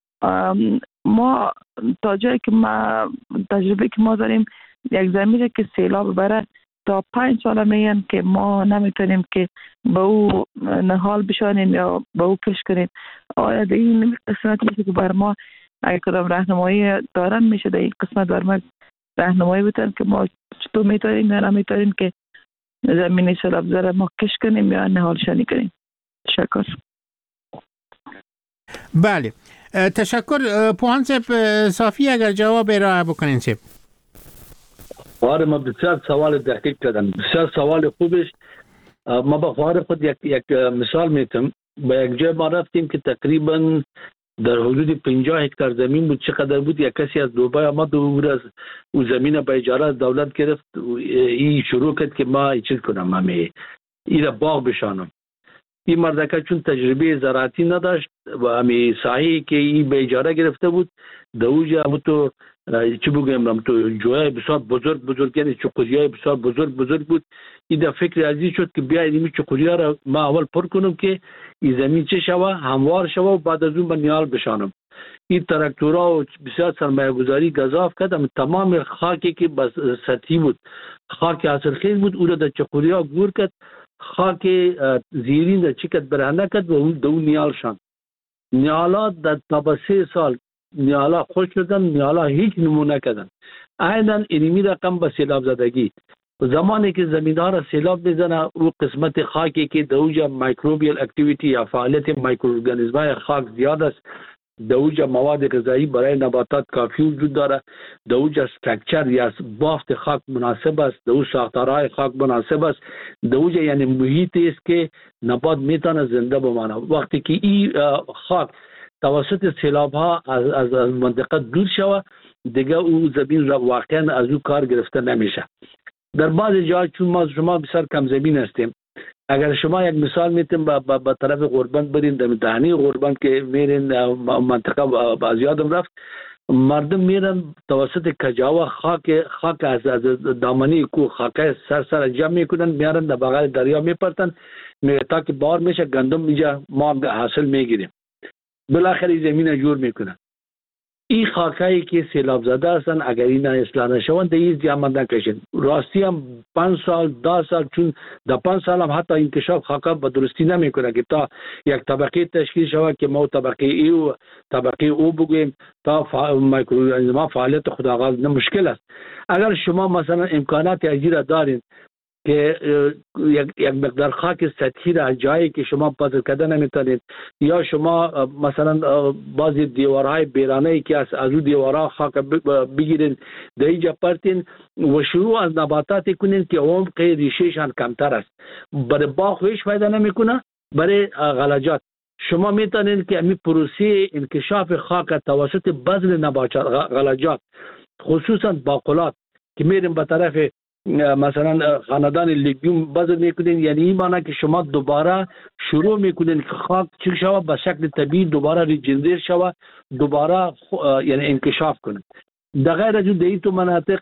F: ما تا جایی که ما تجربه که ما داریم یک زمینه که سیلاب بره تا 5 سال میگن که ما نمیتونیم که به او نهال بشانیم یا به او کش کنیم. آیا در این قسمت میشه که بر ما اگه کدام راهنمایی دارن میشه در این قسمت بر ما راهنمایی بتن که ما چطور میتونیم یا نمیتونیم که زمین سیلاب زده ما کش کنیم یا نهال شانی کنیم؟ تشکر.
B: بله تشکر. پوهان صاحب صافی اگر جواب ارائه بکنین صاحب.
D: آره ما بسیار سوال دقیق کردن، بسیار سوال خوبش. ما با خواهر خود یک مثال میتم. با یک جای ما رفتیم که تقریبا در حدود 50 هکتار زمین بود. چقدر بود؟ یک کسی از دوبای آمد و او زمین به اجاره از دولت گرفت. این شروع کرد که ما چیز کنم، این را باغ بشانم. این مردکه چون تجربه زراعتی نداشت و همی ساحه‌ای که این به اجاره گرفته بود دوجا تو چی بگم تو جوهای بسیار بزرگ یعنی چقوریای بسیار بزرگ بود. این در فکر ازی شد که بیاید این چقوریا را ما اول پر کنم که این زمین چه شوه، هموار شوه و بعد از اون به نیال بشانم. این تراکتورها و بسیار سرمایه گذاری گذاف کردم. تمام خاکی که بس سطحی بود، خاک حاصلخیز بود، او را در چقوریا گور کرد، خاک زیرین در چیکت برهنه کرد و اون نیال شان. نیالا در تا 3 سال نیالا خوش شدن، نیالا هیچ نمونه کردن. عیناً اینمی رقم به سیلاب زدگی. زمانی که زمیندار را سیلاب میزنه او قسمت خاکی که دوجا مایکروبیل اکتیویتی یا فعالیت مایکروارگانیسم‌های خاک زیاد است، دوجا مواد غذایی برای نباتات کافی وجود داره، دوجا استراکچر یا بافت خاک مناسب است، دو ساختارهای خاک مناسب است، دوجا یعنی محیطی است که نبات میتونه زنده بمانه. وقتی که این خاک توسط سیلاب ها از منطقه دور شوه دیگه او زمین را واقعا از او کار گرفته نمیشه. در بعض جای چون ما شما بسیار کم زمین هستیم، اگر شما یک مثال میتیم با طرف غربند برین، در دهنی غربند که میرین منطقه باز یادم رفت، مردم میرن توسط کجاوا خاک از دامنی کو خاک سر جمع میکنن، میارن در بغل دریا میپرتن تا که بار میشه گندم اینجا ما حاصل میگیریم. بالاخره زمین جور میکنن. این خاکایی که سیلاب زده هستن اگر این اصلاح نشون دیگه زحمت نکشید. راستی هم 5 سال 10 سال چون در 5 سال هم حتی انکشاف خاکا به درستی نمیکنه که تا یک طبقه تشکیل شود که ما طبقه ای و طبقه او بگویم تا مایکروارگانیسم‌ها فعالیت خودآغاز مشکل است. اگر شما مثلا امکانات اجرا دارین که یک مقدار خاک سطحی را جایی که شما پازل کرده نمیتونید یا شما مثلا بعضی دیوارهای بیرانه‌ای که از اون دیوارها خاک بگیرین در اینجا پرتین و شروع از نباتاتی کنین که عمق ریشهشان کمتر است. برای باغ هیچ فایده نمیکنه، برای غلجات شما میتونید که امی پروسه انکشاف خاک توسط بذر نباتات غلجات خصوصا باقلات که میریم به طرف مثلا خاندان لیگیوم بذر میکنین، یعنی این معنی که شما دوباره شروع میکنین که خاک چی شود به شکل طبیعی دوباره ریجنریت شود، دوباره یعنی انکشاف کنید. در غیر از این تو مناطق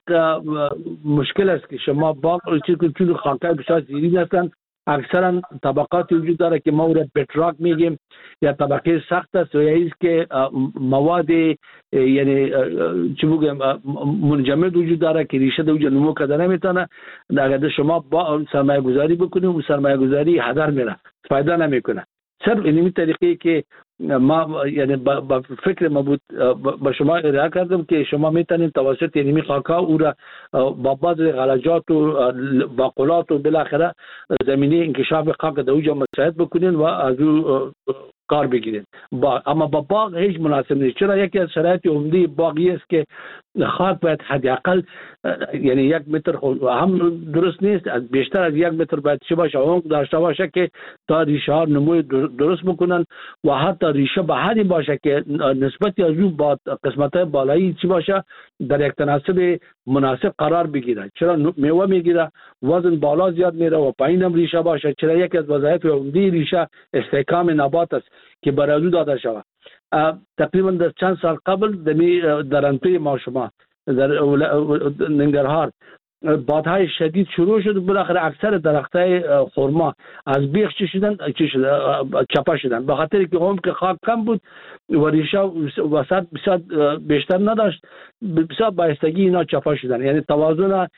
D: مشکل است که شما باغ چون خاکای بسیار زیرین هستند، اکثرا طبقات وجود داره که ما او را بتراک میگیم یا طبقه سخت است و یا که مواد یعنی چی بگم منجمد وجود داره که ریشه دوجا نمو کرده نمیتونه. اگر شما با سرمایه گذاری بکنیم و سرمایه گذاری هدر میره، فایده نمیکنه. صرف اینمی طریقی که ما یعنی با فکر ما بود با شما ارائه کردم که شما میتونید توسط اینمی خاکا او را با بعض غلجات و باقلات و بالاخره زمینی انکشاف خاک در اوجا مساعد بکنین و از او کار بگیرین. اما با باغ هیچ مناسب نیست. چرا یکی از شرایط عمده باغی است که خاک باید حداقل یعنی 1 متر هم درست نیست، بیشتر از 1 متر باید چه باشه، عمق داشته باشه که تا ریشه ها نمو درست بکنن و حتی ریشه به حدی باشه که نسبت از او با قسمت های بالایی چی باشه در یک تناسب مناسب قرار بگیره. چرا میوه میگیره وزن بالا زیاد میره و پایین هم ریشه باشه. چرا یکی از وظایف عمده ریشه استحکام نبات است که برای او داده شود. تقریبا در چند سال قبل در انتوی ما شما در ننگرهار بادهای شدید شروع شد. بالاخره اکثر درختای خرما از بیخ چپا شدن، به خاطر که عمق خاک کم بود و ریشه وسط بسیار بیشتر نداشت، بسیار بایستگی اینا چپا شدن. یعنی توازن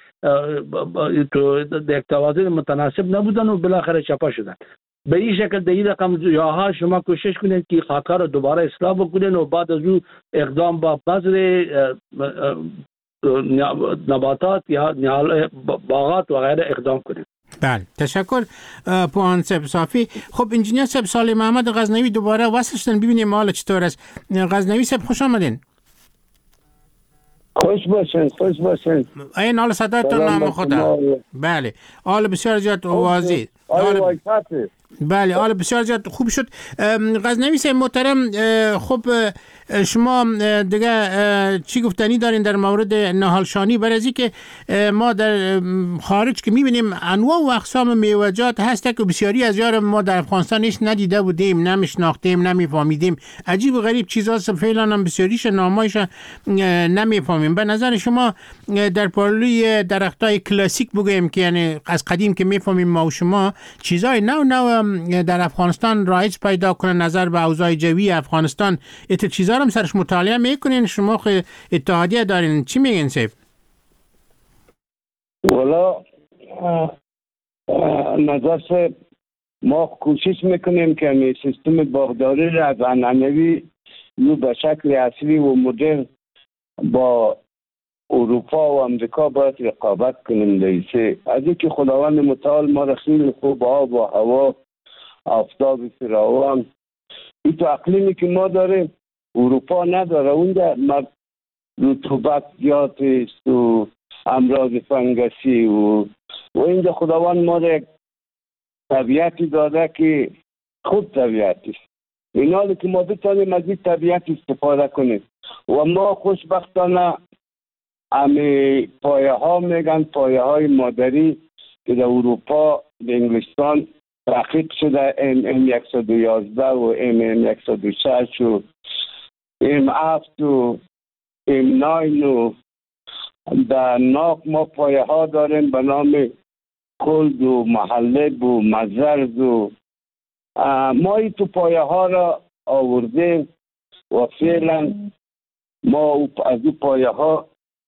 D: متناسب نبودن و بالاخره چپا شدن. به این شکل در این رقم جاها شما کوشش کنید که خاک‌ها رو دوباره اصلاح بکنید و بعد از او اقدام با بذر نباتات یا باغات و غیره اقدام کنید.
B: بله تشکر پوان سب صافی. خب انجینیر سب صالح محمد غزنوی دوباره وصل شدن، ببینیم حال چطور است. غزنوی سب خوش آمدین.
E: خوش باشین.
B: این حال صدایتون نام خدا. بله حال بسیار زیاد واضح. بله حال بسیار زیاد خوب شد. غزنوی صاحب محترم، خب شما دیگه چی گفتنی دارین در مورد نهالشانی؟ برای از اینکه ما در خارج که میبینیم انواع و اقسام میوه‌جات هست که بسیاری از یار ما در افغانستان هیچ ندیده بودیم، نمیشناختیم، نمیفهمیدیم، عجیب و غریب چیزاست، فعلا هم بسیاریش نامایش نمیفهمیم. به نظر شما در پالوی درختای کلاسیک بگویم که یعنی از قدیم که میفهمیم ما و شما، چیزای نو در افغانستان رایج پیدا کنه نظر به اوضاع جوی افغانستان، ایت چیزا هم سرش مطالعه میکنین؟ شما خیلی اتحادیه دارین، چی میگین سیف؟
E: والا نظر سیف ما کوشش میکنیم که سیستم باغداری را از عنعنوی به شکل اصلی و مدرن با اروپا و امریکا باید رقابت کنیم. لیسه از اینکه خداوند متعال ما را خیلی خوب آب و هوا، آفتاب فراوان، این تو اقلیمی که ما داریم اروپا نداره. اونجا رطوبت زیاد است و امراض فنگسی و اینجا خداوند ما را طبیعتی داده که خوب طبیعتی است. این حالی که ما بتانیم از این طبیعت استفاده کنیم. و ما خوشبختانه امی پایه ها میگن پایه های مادری که در اروپا به انگلستان تحقیق شده، M111 و M106 و M7 و M9 و در ناک ما پایه ها داریم به نام کلد و محلب و مزرز و ما ای تو پایه ها را آوردیم و فعلا ما از این پایه ها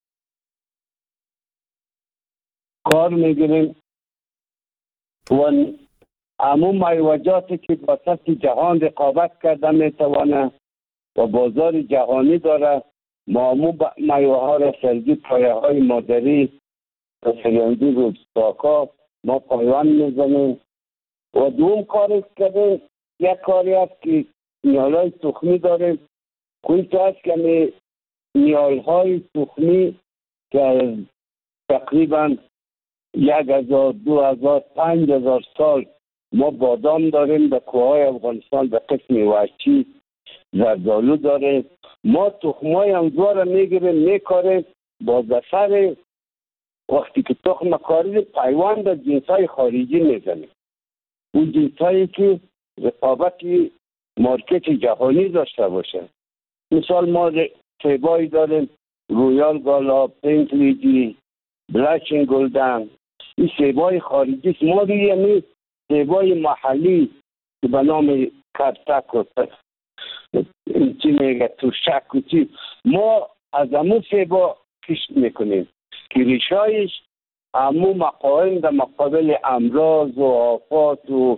E: کار میگیریم و همون میوه‌جاتی که با سطح جهان رقابت کرده میتوانه و بازار جهانی داره، ما همون میوه ها را سرگی پایه های مادری و سریاندی و ساکا ما پایوان میزنیم. و دوم کاری کردیم، یک کاری هست که نیال های تخمی داریم. خویی هست که نیال های تخمی که تقریبا 1000 2000 5000 سال ما بادام داریم در کوههای افغانستان به قسم وحشی، زردالو داریم. ما تخمای انزوا را میگیریم میکاریم با دسر وقتی که تخم کاری پیوند در جنسای خارجی میزنیم، اون جنسایی که رقابتی مارکت جهانی داشته باشه. مثال ما سیبایی داریم رویال گالا، پینک لیدی، بلاشینگ گلدن، این سیبای خارجی است. ما روی سیبای محلی که به نام کرتک و چی میگه توشک و چی، ما از همون سیبا کشت میکنیم که ریشایش همون مقاوم در مقابل امراض و آفات و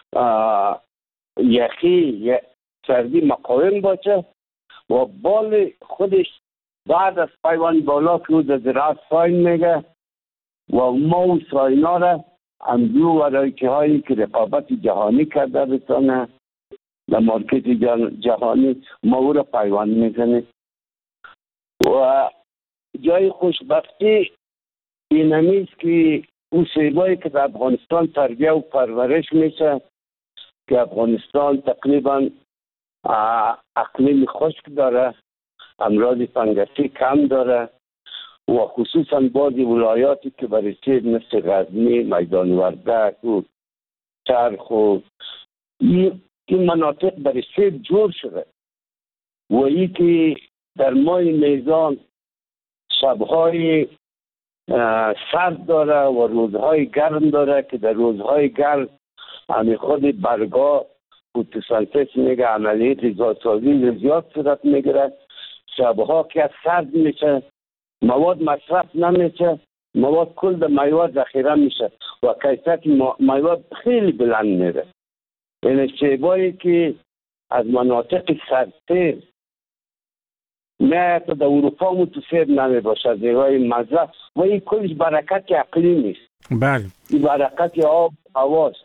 E: یخی سردی مقاوم باشه و بال خودش بعد از پیوان بالا که او در زراعت ساین میگه و ما اون ساینا را امدو و رایچه هایی که رقابت جهانی کرده بتانه در مارکت جهانی ما او را پیوان میزنه. و جای خوشبختی این همیست که اون سیبایی که در افغانستان تربیه و پرورش میشه که افغانستان تقریبا اقلیم خشک داره، امراض فنگسی کم داره و خصوصا بعضی ولایاتی که برای سیب مثل غزنی، میدان وردک و چرخ و این مناطق برای سیب جور شده و ای که در ماه میزان شبهای سرد داره و روزهای گرم داره که در روزهای گرم همین خود برگا فوتوسنتز میگه عملیات زادسازی زیاد صورت میگیره. شبها که سرد میشه مواد مصرف نمیشه، مواد کل در میوه ذخیره میشه و کیفیت میوه خیلی بلند میره. این شیبایی که از مناطق سردتر نه تا در اروپا متصور نمی باشه زیرای مزرعه و این کلش برکت اقلیمی است.
B: بله.
E: این برکت آب هواست.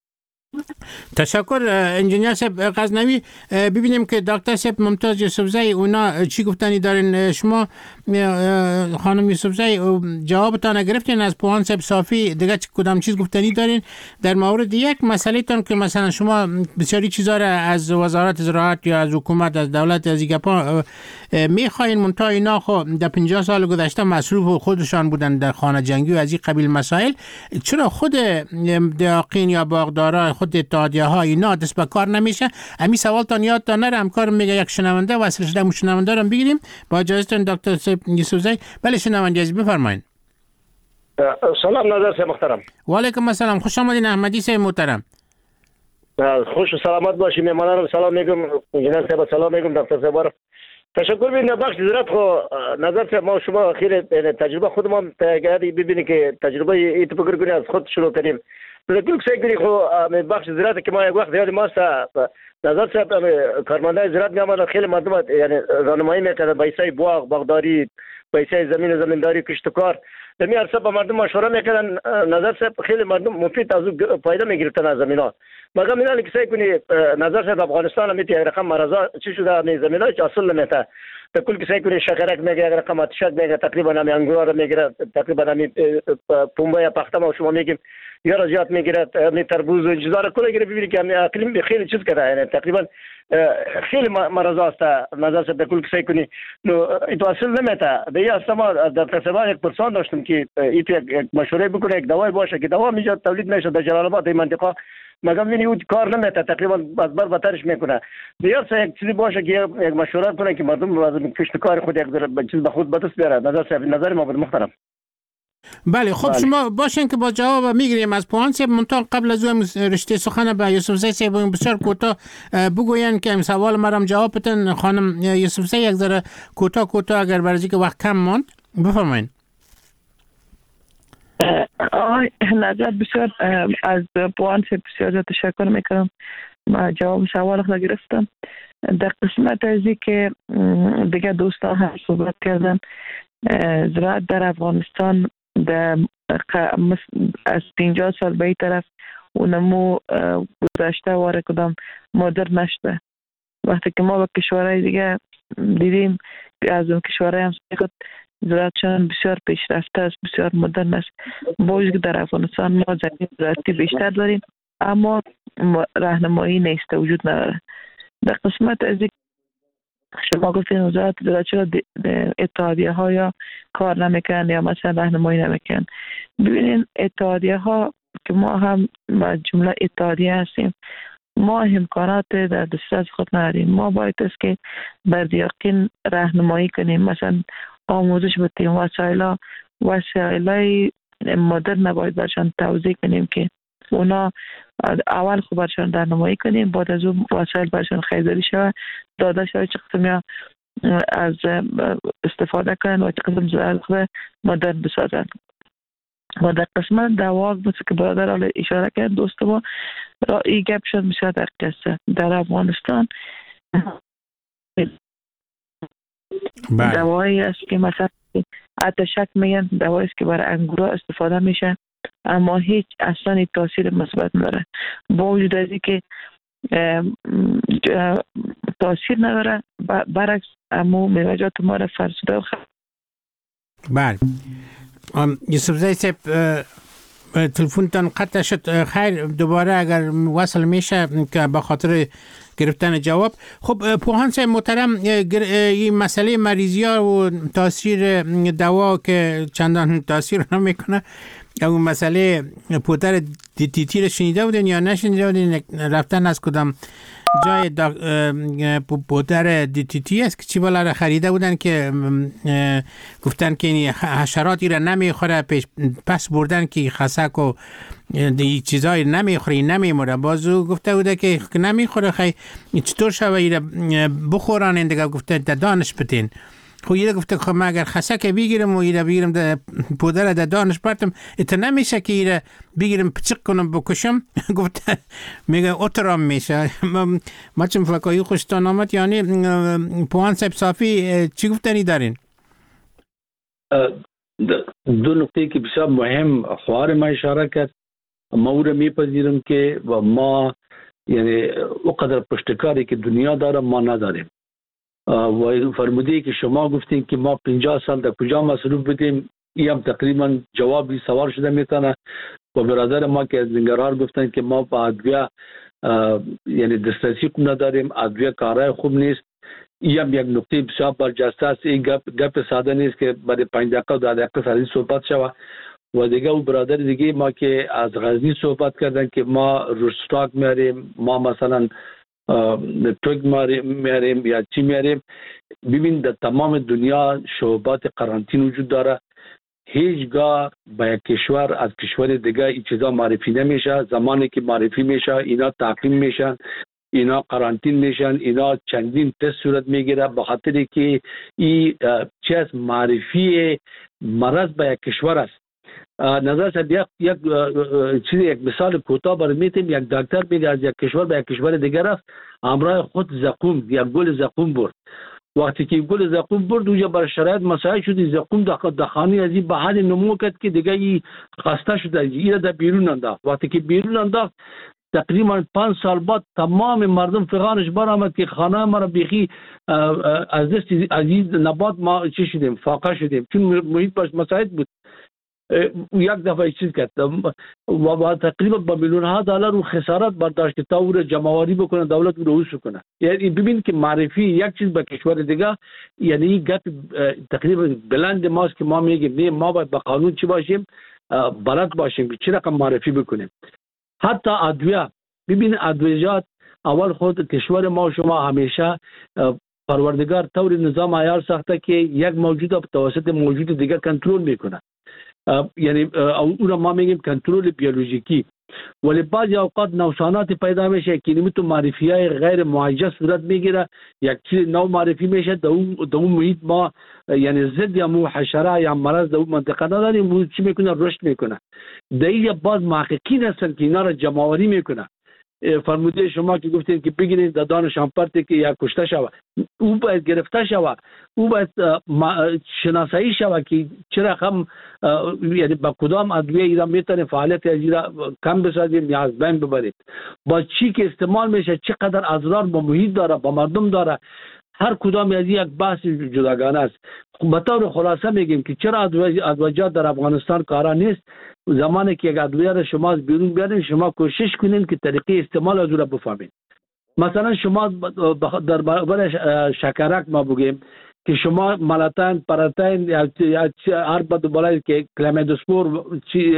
B: تشکر انجینیر صاحب غزنوی. ببینیم که دکتر صاحب ممتاز یوسفزئی اونا چی گفتنی دارین. شما خانم یوسفزئی جوابتان گرفتین از پوهان صاحب صافی، دیگه کدام چیز گفتنی دارین در مورد یک مسئله تان که مثلا شما بسیاری چیزا را از وزارت زراعت یا از حکومت از دولت از ایگپا میخواین، منتها اینا خو در 50 سال گذشته مصروف خودشان بودن در خانه جنگی و از این قبیل مسائل. چرا خود دهاقین یا باغدارا خود اتحادیه ها اینا دست به کار نمیشه؟ همین سوال تان یادتان نره. همکار میگه یک شنونده وصل شده، شنونده رو بگیریم با اجازهتون دکتر صاحب یوسفزئی. بله شنونده عزیز بفرمایید.
G: سلام نظر صاحب محترم.
B: و علیکم السلام، خوش آمدین احمدی صاحب محترم.
G: خوش و سلامت باشی. میمانانم سلام میگم، انجینیر صاحب سلام میگم، دکتر صاحب تشکر. ببین بخش زراعت خو نظر صاحب ما شما خیلی تجربه خودمان تگری ببینید که تجربه ایت فکر کنید از خود شروع کنیم. لکه سیگری خو بخش زراعت که ما یک وقت زیاد ماست نظر صاحب کارمندای زراعت میامدن خیلی مردم یعنی راهنمایی میکردن به ایسای باغ باغداری، به ایسای زمینداری کشتکار. در می عرصه با مردم مشوره میکردن. نظر صاحب خیلی مردم مفید از فایده میگرفتن از زمینا. مگر مینا که سعی کنی نظر صاحب افغانستان هم یک رقم مرزا چی شده می زمینای که اصل نمیته تا کل که سعی کنی شکرک میگه یک رقم آتشک میگه تقریبا هم انگور رو میگیره، تقریبا هم پنبه یا پخته ما شما میگیم یا رجات میگیره، می تربوز و چیزا رو کلا گیره ببینید که اقلیم خیلی چیز کرده. یعنی تقریبا خیلی مرزا است. نظر صاحب کل که سعی کنی نو ایتو اصل نمیته. دیگه اصلا ما در تصویر یک پرسان داشتم که ایتو یک مشوره بکنه یک دوای باشه که دوا میجا تولید میشه در جلال آباد این منطقه، مگر می‌بینی اون کار نمی‌کنه، تقریبا از بر بدترش میکنه. دیگه یک چیزی باشه که یک مشوره کنه که مردم از کشتکار خود یک چیز به خود به دست بیاره. نظر ما بود محترم.
B: بله خب بله. شما باشین که با جواب میگیریم از پوهان صاحب. منتها قبل از اون رشته سخن به یوسفزئی صاحب بسیار کوتاه بگوین که این سوال مرام جواب بدن. خانم یوسفزئی یک ذره کوتاه اگر برای که وقت کم ماند بفرمایید.
F: نظر بسیار از پوهان صاحب بسیار تشکر میکنم. ما جواب سوال خود گرفتم. در قسمت ازی که دیگه دوستان هم صحبت کردن، زراعت در افغانستان از 50 سال به این طرف اونمو گذشته واره کدام مدرن نشده. وقتی که ما با کشورهای دیگه دیدیم از اون کشورهای هم خود زراعتشان بسیار پیشرفته است، بسیار مدرن است. با وجود که در افغانستان ما زمین زراعتی بیشتر داریم اما راهنمایی نیست، وجود نداره. در قسمت از شما گفتین وزارت زراعت چرا اتحادیه ها یا کار نمیکنن یا مثلا راهنمایی نمیکنن. ببینین اتحادیه ها که ما هم جمله اتحادیه هستیم، ما امکانات در دسترس خود نداریم. ما باید است که بر دیاقین راهنمایی کنیم، مثلا آموزش بدیم، وسایل مدرن نباید برشان توضیح کنیم که اونا اول خوب برشان راهنمایی کنیم، بعد از اون وسایل برشان خریداری شود، داده شود چه قسمی از استفاده کنن و چه قسم زراعت خود مدرن بسازن. و در قسمت دوا مثل که برادر حالا اشاره کرد دوست ما را ای گپ شد بسیار در قصه در افغانستان دوایی است که مثلا آتشک میگن، دوایی است که برای انگورا استفاده میشه اما هیچ اصلا تاثیر مثبت نداره. با وجود از اینکه تاثیر نداره برعکس اما میوه‌جات ما را فرسوده و
B: بله. یوسفزئی صاحب تلفنتان قطع شد. خیر دوباره اگر وصل میشه که به خاطر گرفتن جواب. خب پوهان صاحب محترم، این مسئله مریضی ها و تاثیر دوا که چندان تاثیر نمیکنه، اون مسئله پودر دیتی رو شنیده بودین یا نشنیده بودین؟ رفتن از کدام جای پودر DDT است که چی بالا را خریده بودن که گفتن که این حشراتی را نمیخوره، پس بردن که خسک و چیزایی نمیخوره، نمیموره. بازو گفته بوده که نمیخوره، خیلی چطور شوه ایره بخوران؟ این دیگه گفته دانش بتین. خو ایره گفته خب من اگر خسک بگیرم و ایره بگیرم پودر در دانش پرتم ایتا نمیشه که ایره بگیرم پچق کنم بکشم. گفته میگه اترام میشه. ما چون فکایی خوشتان آمد، یعنی پوان صاحب صافی چی گفتنی دارین؟
D: دو نقطه که بسیار مهم خوار ما اشاره کرد، ما او را میپذیرم که و ما یعنی اقدر پشتکاری که دنیا داره ما نداریم. و فرمودی که شما گفتین که ما 50 سال در کجا مصروف بودیم، این هم تقریبا جوابی سوال شده میتونه. و برادر ما که از ننگرهار گفتن که ما با ادویه یعنی دسترسی خوب نداریم، ادویه کارای خوب نیست. این هم یک نقطه بسیار برجسته است. این گپ ساده نیست که برای 5 دقیقه و 10 دقیقه سر صحبت شوه. و دیگه او برادر دیگه ما که از غزنی صحبت کردن که ما روستاک میاریم، ما مثلا توگ میاریم یا چی میاریم. ببین در تمام دنیا شعبات قرنطین وجود داره. هیچگاه به یک کشور از کشور دیگه این چیزا معرفی نمیشه. زمانی که معرفی میشه اینا تعقیم میشن، اینا قرنطین میشن، اینا چندین تست صورت میگیره، به خاطر که این چیز معرفی مرض به یک کشور است. نظر صاحب یک مثال کوتاه برمیتیم. یک دکتر میگه از یک کشور به یک کشور دیگر رفت، همراه خود زقوم، یک گل زقوم برد. وقتی که گل زقوم برد اونجا بر شرایط مساعد شد، زقوم دخانی از این به حد نمو کرد که دیگه این خسته شد، این در بیرون انداخت. وقتی که بیرون انداخت تقریبا 5 سال بعد تمام مردم فغانش برآمد که خانه ما را بیخی از دست از این نبات ما چی شدیم، فاقه شدیم، چون محیط باش مساعد بود. یک دفعه چیز کرد و تقریبا با میلیون‌ها دلار و خسارت برداشت که تا او را جمع‌آوری بکنه، دولت او را حوض کنه. یعنی ببین که معرفی یک چیز به کشور دیگه، یعنی این گپ تقریبا بلند ماست که ما میگیم نه، ما باید با قانون چی باشیم، بلد باشیم که چه رقم معرفی بکنیم. حتی ادویه، ببین ادویجات اول خود کشور ما شما همیشه پروردگار طور نظام عیار ساخته که یک موجود توسط موجود دیگه کنترل میکنه. یعنی اون را ما میگیم کنترل بیولوژیکی. ولی بعضی اوقات نوسانات پیدا میشه که نمیتون معرفی های غیر معجز صورت میگیره، یک چیز نو معرفی میشه در اون محیط ما یعنی ضد یا مو حشره یا مرض در اون منطقه نداریم، اون چی میکنه؟ رشد میکنه. در این باز محققین هستن که اینا را جمع‌آوری میکنه. فرموده شما که گفتین که بگیرید در دانش امپرتی که یک کشته شوه، او باید گرفته شوه، او باید شناسایی شوه که چرا هم یعنی با کدام ادویه ایران میتونه فعالیت ایران کم بسازیم یا از بین ببرید، با چی که استعمال میشه، چقدر اضرار با محیط داره، با مردم داره. هر کدام از یک بحث جداگانه است. به طور خلاصه میگیم که چرا ادویجات در افغانستان کارا نیست. زمانی که یک ادویه را شما از بیرون بیارین، شما کوشش کنین که طریقه استعمال از او را بفهمید. مثلا شما در برابر شکرک ما بگیم که شما ملاتین، پاراتین یا هر بالای که کلامیدوسپور چی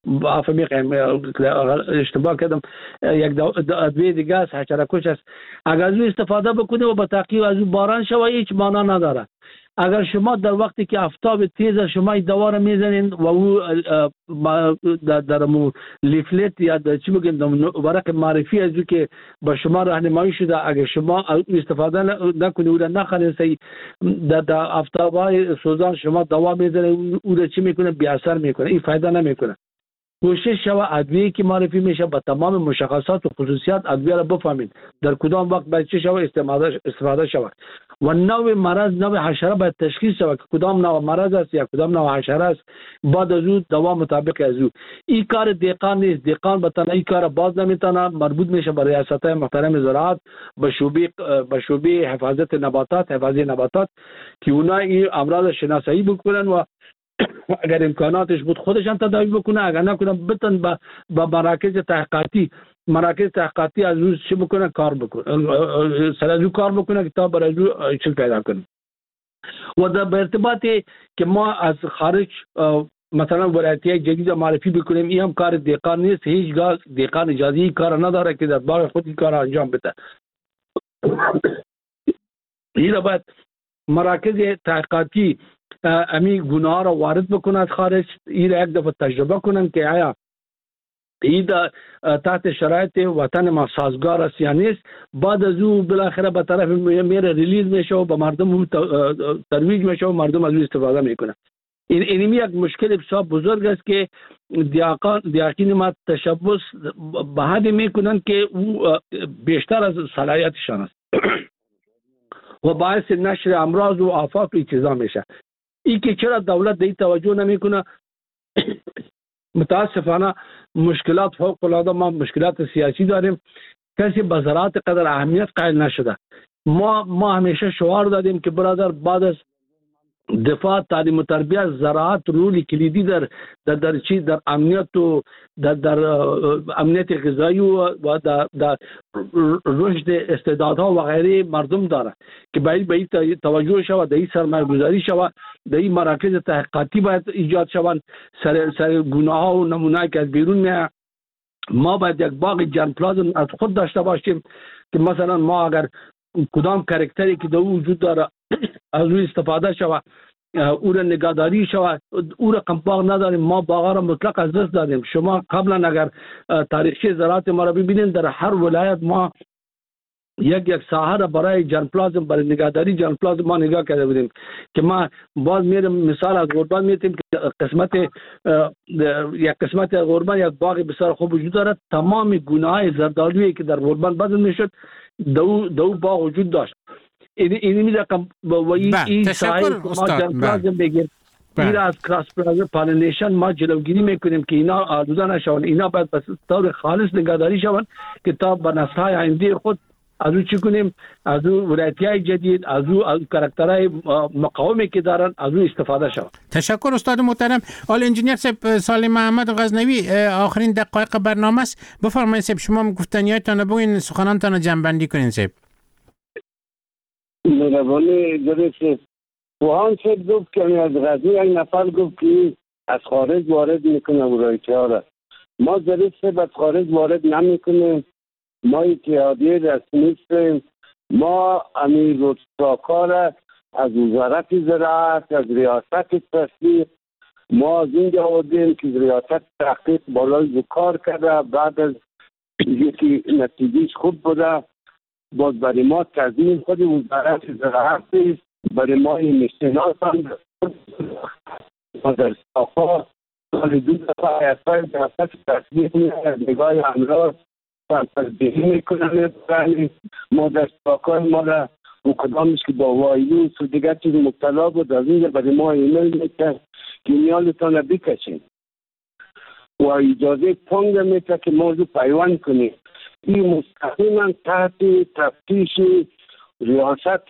D: اشتباه کردم، یک ادویه دیگه است، حشره‌کش است. اگر از او استفاده بکنید و به تحقیق از او باران شوه، هیچ معنا نداره. اگر شما در وقتی که آفتاب تیز شما این دوا را میزنین و او در لیفلت یا در چی بگیم ورق معرفی از او که با شما راهنمایی شده، اگر شما استفاده نکنید او را نخرید، در آفتاب‌های سوزان شما دوا میزنید، او را چی میکنه؟ بی اثر میکنه، این فایده نمیکنه. کوشش شوه ادویه که معرفی میشه با تمام مشخصات و خصوصیات ادویه را بفهمید، در کدام وقت باید چه شوه استفاده شوه و نوع مرض، نوع حشره باید تشخیص شوه که کدام نوع مرض است یا کدام نوع حشره است، بعد از او دوا مطابق از او. این کار دهقان نیست. دهقان به تنهایی کار باز نمیتونه، مربوط میشه به ریاست‌های محترم زراعت، به شعبه حفاظت نباتات، حفاظی نباتات که اونا این امراض شناسایی بکنن و اگر امکاناتش بود خودش هم تداوی بکنه، اگر نکنه بتن با مراکز تحقیقاتی از روز چی بکنه؟ کار بکنه، سر از او کار بکنه که تا برای او چیز پیدا کنه. و در ارتباطی که ما از خارج مثلا ورایتی جدید معرفی بکنیم، این هم کار دهقان نیست. هیچگاه دهقان اجازه این کار نداره که در باغ خود این کار انجام بده. این باید مراکز تحقیقاتی امی گناه را وارد بکنه از خارج، این را یک دفعه تجربه کنن که آیا این تحت شرایط وطن ما سازگار است یا نیست. بعد از او بالاخره به طرف میره ریلیز میشه و به مردم ترویج میشه و مردم از او استفاده میکنه. این یک مشکل بسیار بزرگ است که دیاقین ما تشبث به حدی میکنن که او بیشتر از صلاحیتشان است و باعث نشر امراض و آفات و چیزا میشه. این که چرا دولت به این توجه نمیکنه؟ متاسفانه مشکلات فوق العاده، ما مشکلات سیاسی داریم، کسی به زراعت قدر اهمیت قائل نشده. ما همیشه شعار دادیم که برادر بعد از دفاع، تعلیم و تربیت، زراعت رولی کلیدی در امنیت و در امنیت غذایی و در رشد استعدادها و غیره مردم داره که باید به این توجه شود، در این سرمایه‌گذاری شود، در این مراکز تحقیقاتی باید ایجاد شوند. سر گناه ها و نمونه‌ای که از بیرون میاد، ما باید یک باغ جرمپلازم از خود داشته باشیم که مثلا ما اگر کدام کاراکتری که در وجود داره از او استفاده شود، او را نگهداری شود، او را باغ نداریم، ما باغ را مطلق از دست دادیم. شما قبلا اگر تاریخچه زراعت ما را ببینید، در هر ولایت ما یک ساحه را برای جرمپلازم، برای نگهداری جرمپلازم ما نگاه کرده بودیم که ما باز میرم مثال از غربان میتیم که یک قسمت غربان یک باغ بسیار خوب وجود دارد، تمام گونه‌های زردآلویی که در غربان بدل میشد دو باغ وجود داشت. این می‌دونم و این ساحه ما جرمپلازم بگیر، این از کراس پالینیشن ما جلوگیری میکنیم که اینا آلوده نشون. اینا باید به طور خالص نگهداری شون که تا به نسل‌های آینده خود از او چی کنیم، از او ورایتی‌های جدید، از کاراکترهای مقاومی که دارن از او استفاده شود.
B: تشکر استاد محترم. آل انجینیر صاحب سالم محمد غزنوی، آخرین دقایق برنامه است، بفرمایید صاحب، شما گفتنیاتتان بگوین، سخنانتان جمع‌بندی کنین صاحب.
E: مهربانی درست. پوهان صاحب گفت که از غزنی یک نفر گفت که از خارج وارد میکنه ورایتی‌ها را. ما درست از خارج وارد نمیکنیم، ما اتحادیه رسمی نیستیم. ما امیر روستاکار از وزارت زراعت، از ریاست تصدیق، ما از اینجا آوردیم که ریاست تحقیق بالای کار کرده، بعد از یکی نتیجهش خوب بوده، باز برای ما تضمین خود وزارت زراعت است، برای ما این مشتناس هم در ساخا سال 2 دفعه ایفای ریاست تصدیق میاد، نگاه امراض تنظیمی میکنن. ما در ساکای ما را و کدامش که با وایروس و دیگر چیز مبتلا بود، از اینجا برای ما ایمیل میکرد که نیالتان را بکشید و اجازه پنگ میکرد که موضوع پیوند کنید. این مستقیما تحت تفتیش ریاست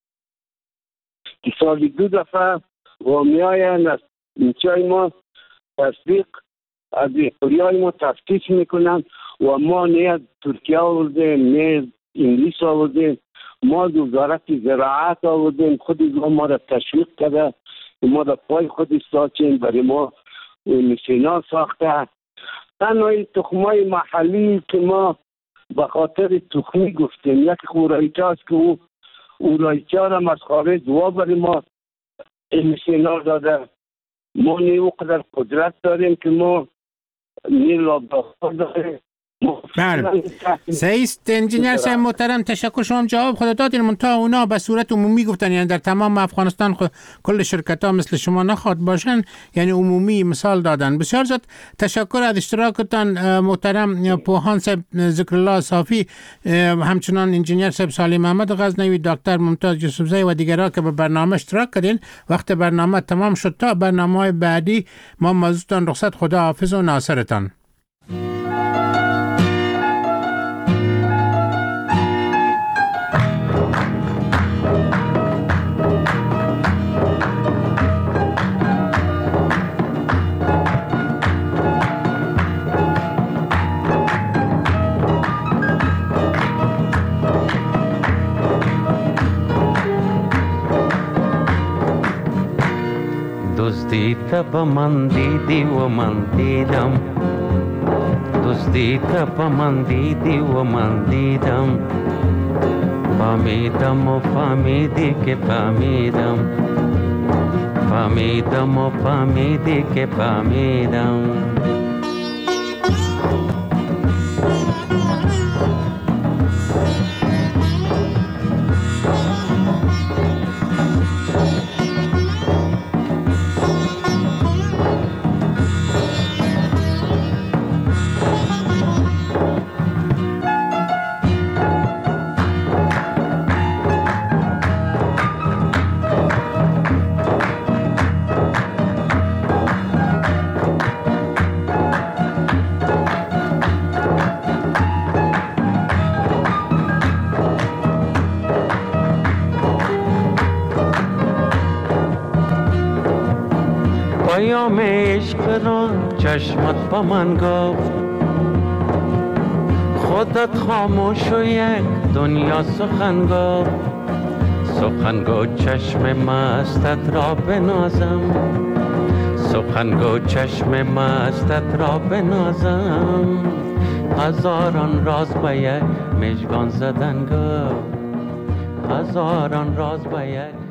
E: که سالی 2 دفعه و میاین از اینچای ما تصدیق از ایقلیای ما تفتیش میکنن و ما نه از ترکیه آوردیم، نه انگلیس آوردیم، ما از وزارت زراعت آوردیم، خود ما را تشویق کرده، ما را پای خود استاچیم، برای ما مشینا ساخته. تنهای تخمای محلی که ما به خاطر تخمی گفتیم، یک خورایچه است که او رایچه را از خارج و برای ما مشینا داده. ما نیو قدر قدرت داریم که ما نیلابداخت داریم.
B: بله سیست انجینیر صاحب محترم، تشکر. شما جواب خود دادین، منتها اونا به صورت عمومی گفتن، یعنی در تمام افغانستان کل شرکت ها مثل شما نخواد باشن، یعنی عمومی مثال دادن. بسیار زیاد تشکر از اشتراکتان محترم پوهان صاحب ذکرالله صافی، همچنان انجینیر صاحب سالم محمد غزنوی، دکتر ممتاز یوسفزی و دیگرها که به برنامه اشتراک کردین. وقت برنامه تمام شد، تا برنامه بعدی ما موضوعتان رخصت، خدا حافظ و ناصرتان.
H: تب من دیدی و من دیدم، دزدی تب من دیدی و من دیدم، فهمیدم و فهمیدی که فهمیدم، فهمیدم و فهمیدی که فهمیدم. پیام عشق را چشمت با من گفت، خودت خاموش و یک دنیا سخن گفت. سخن گو چشم مستت را بنازم، سخن گو چشم مستت را بنازم. هزاران راز به یک مژگان زدن گفت، هزاران راز به یک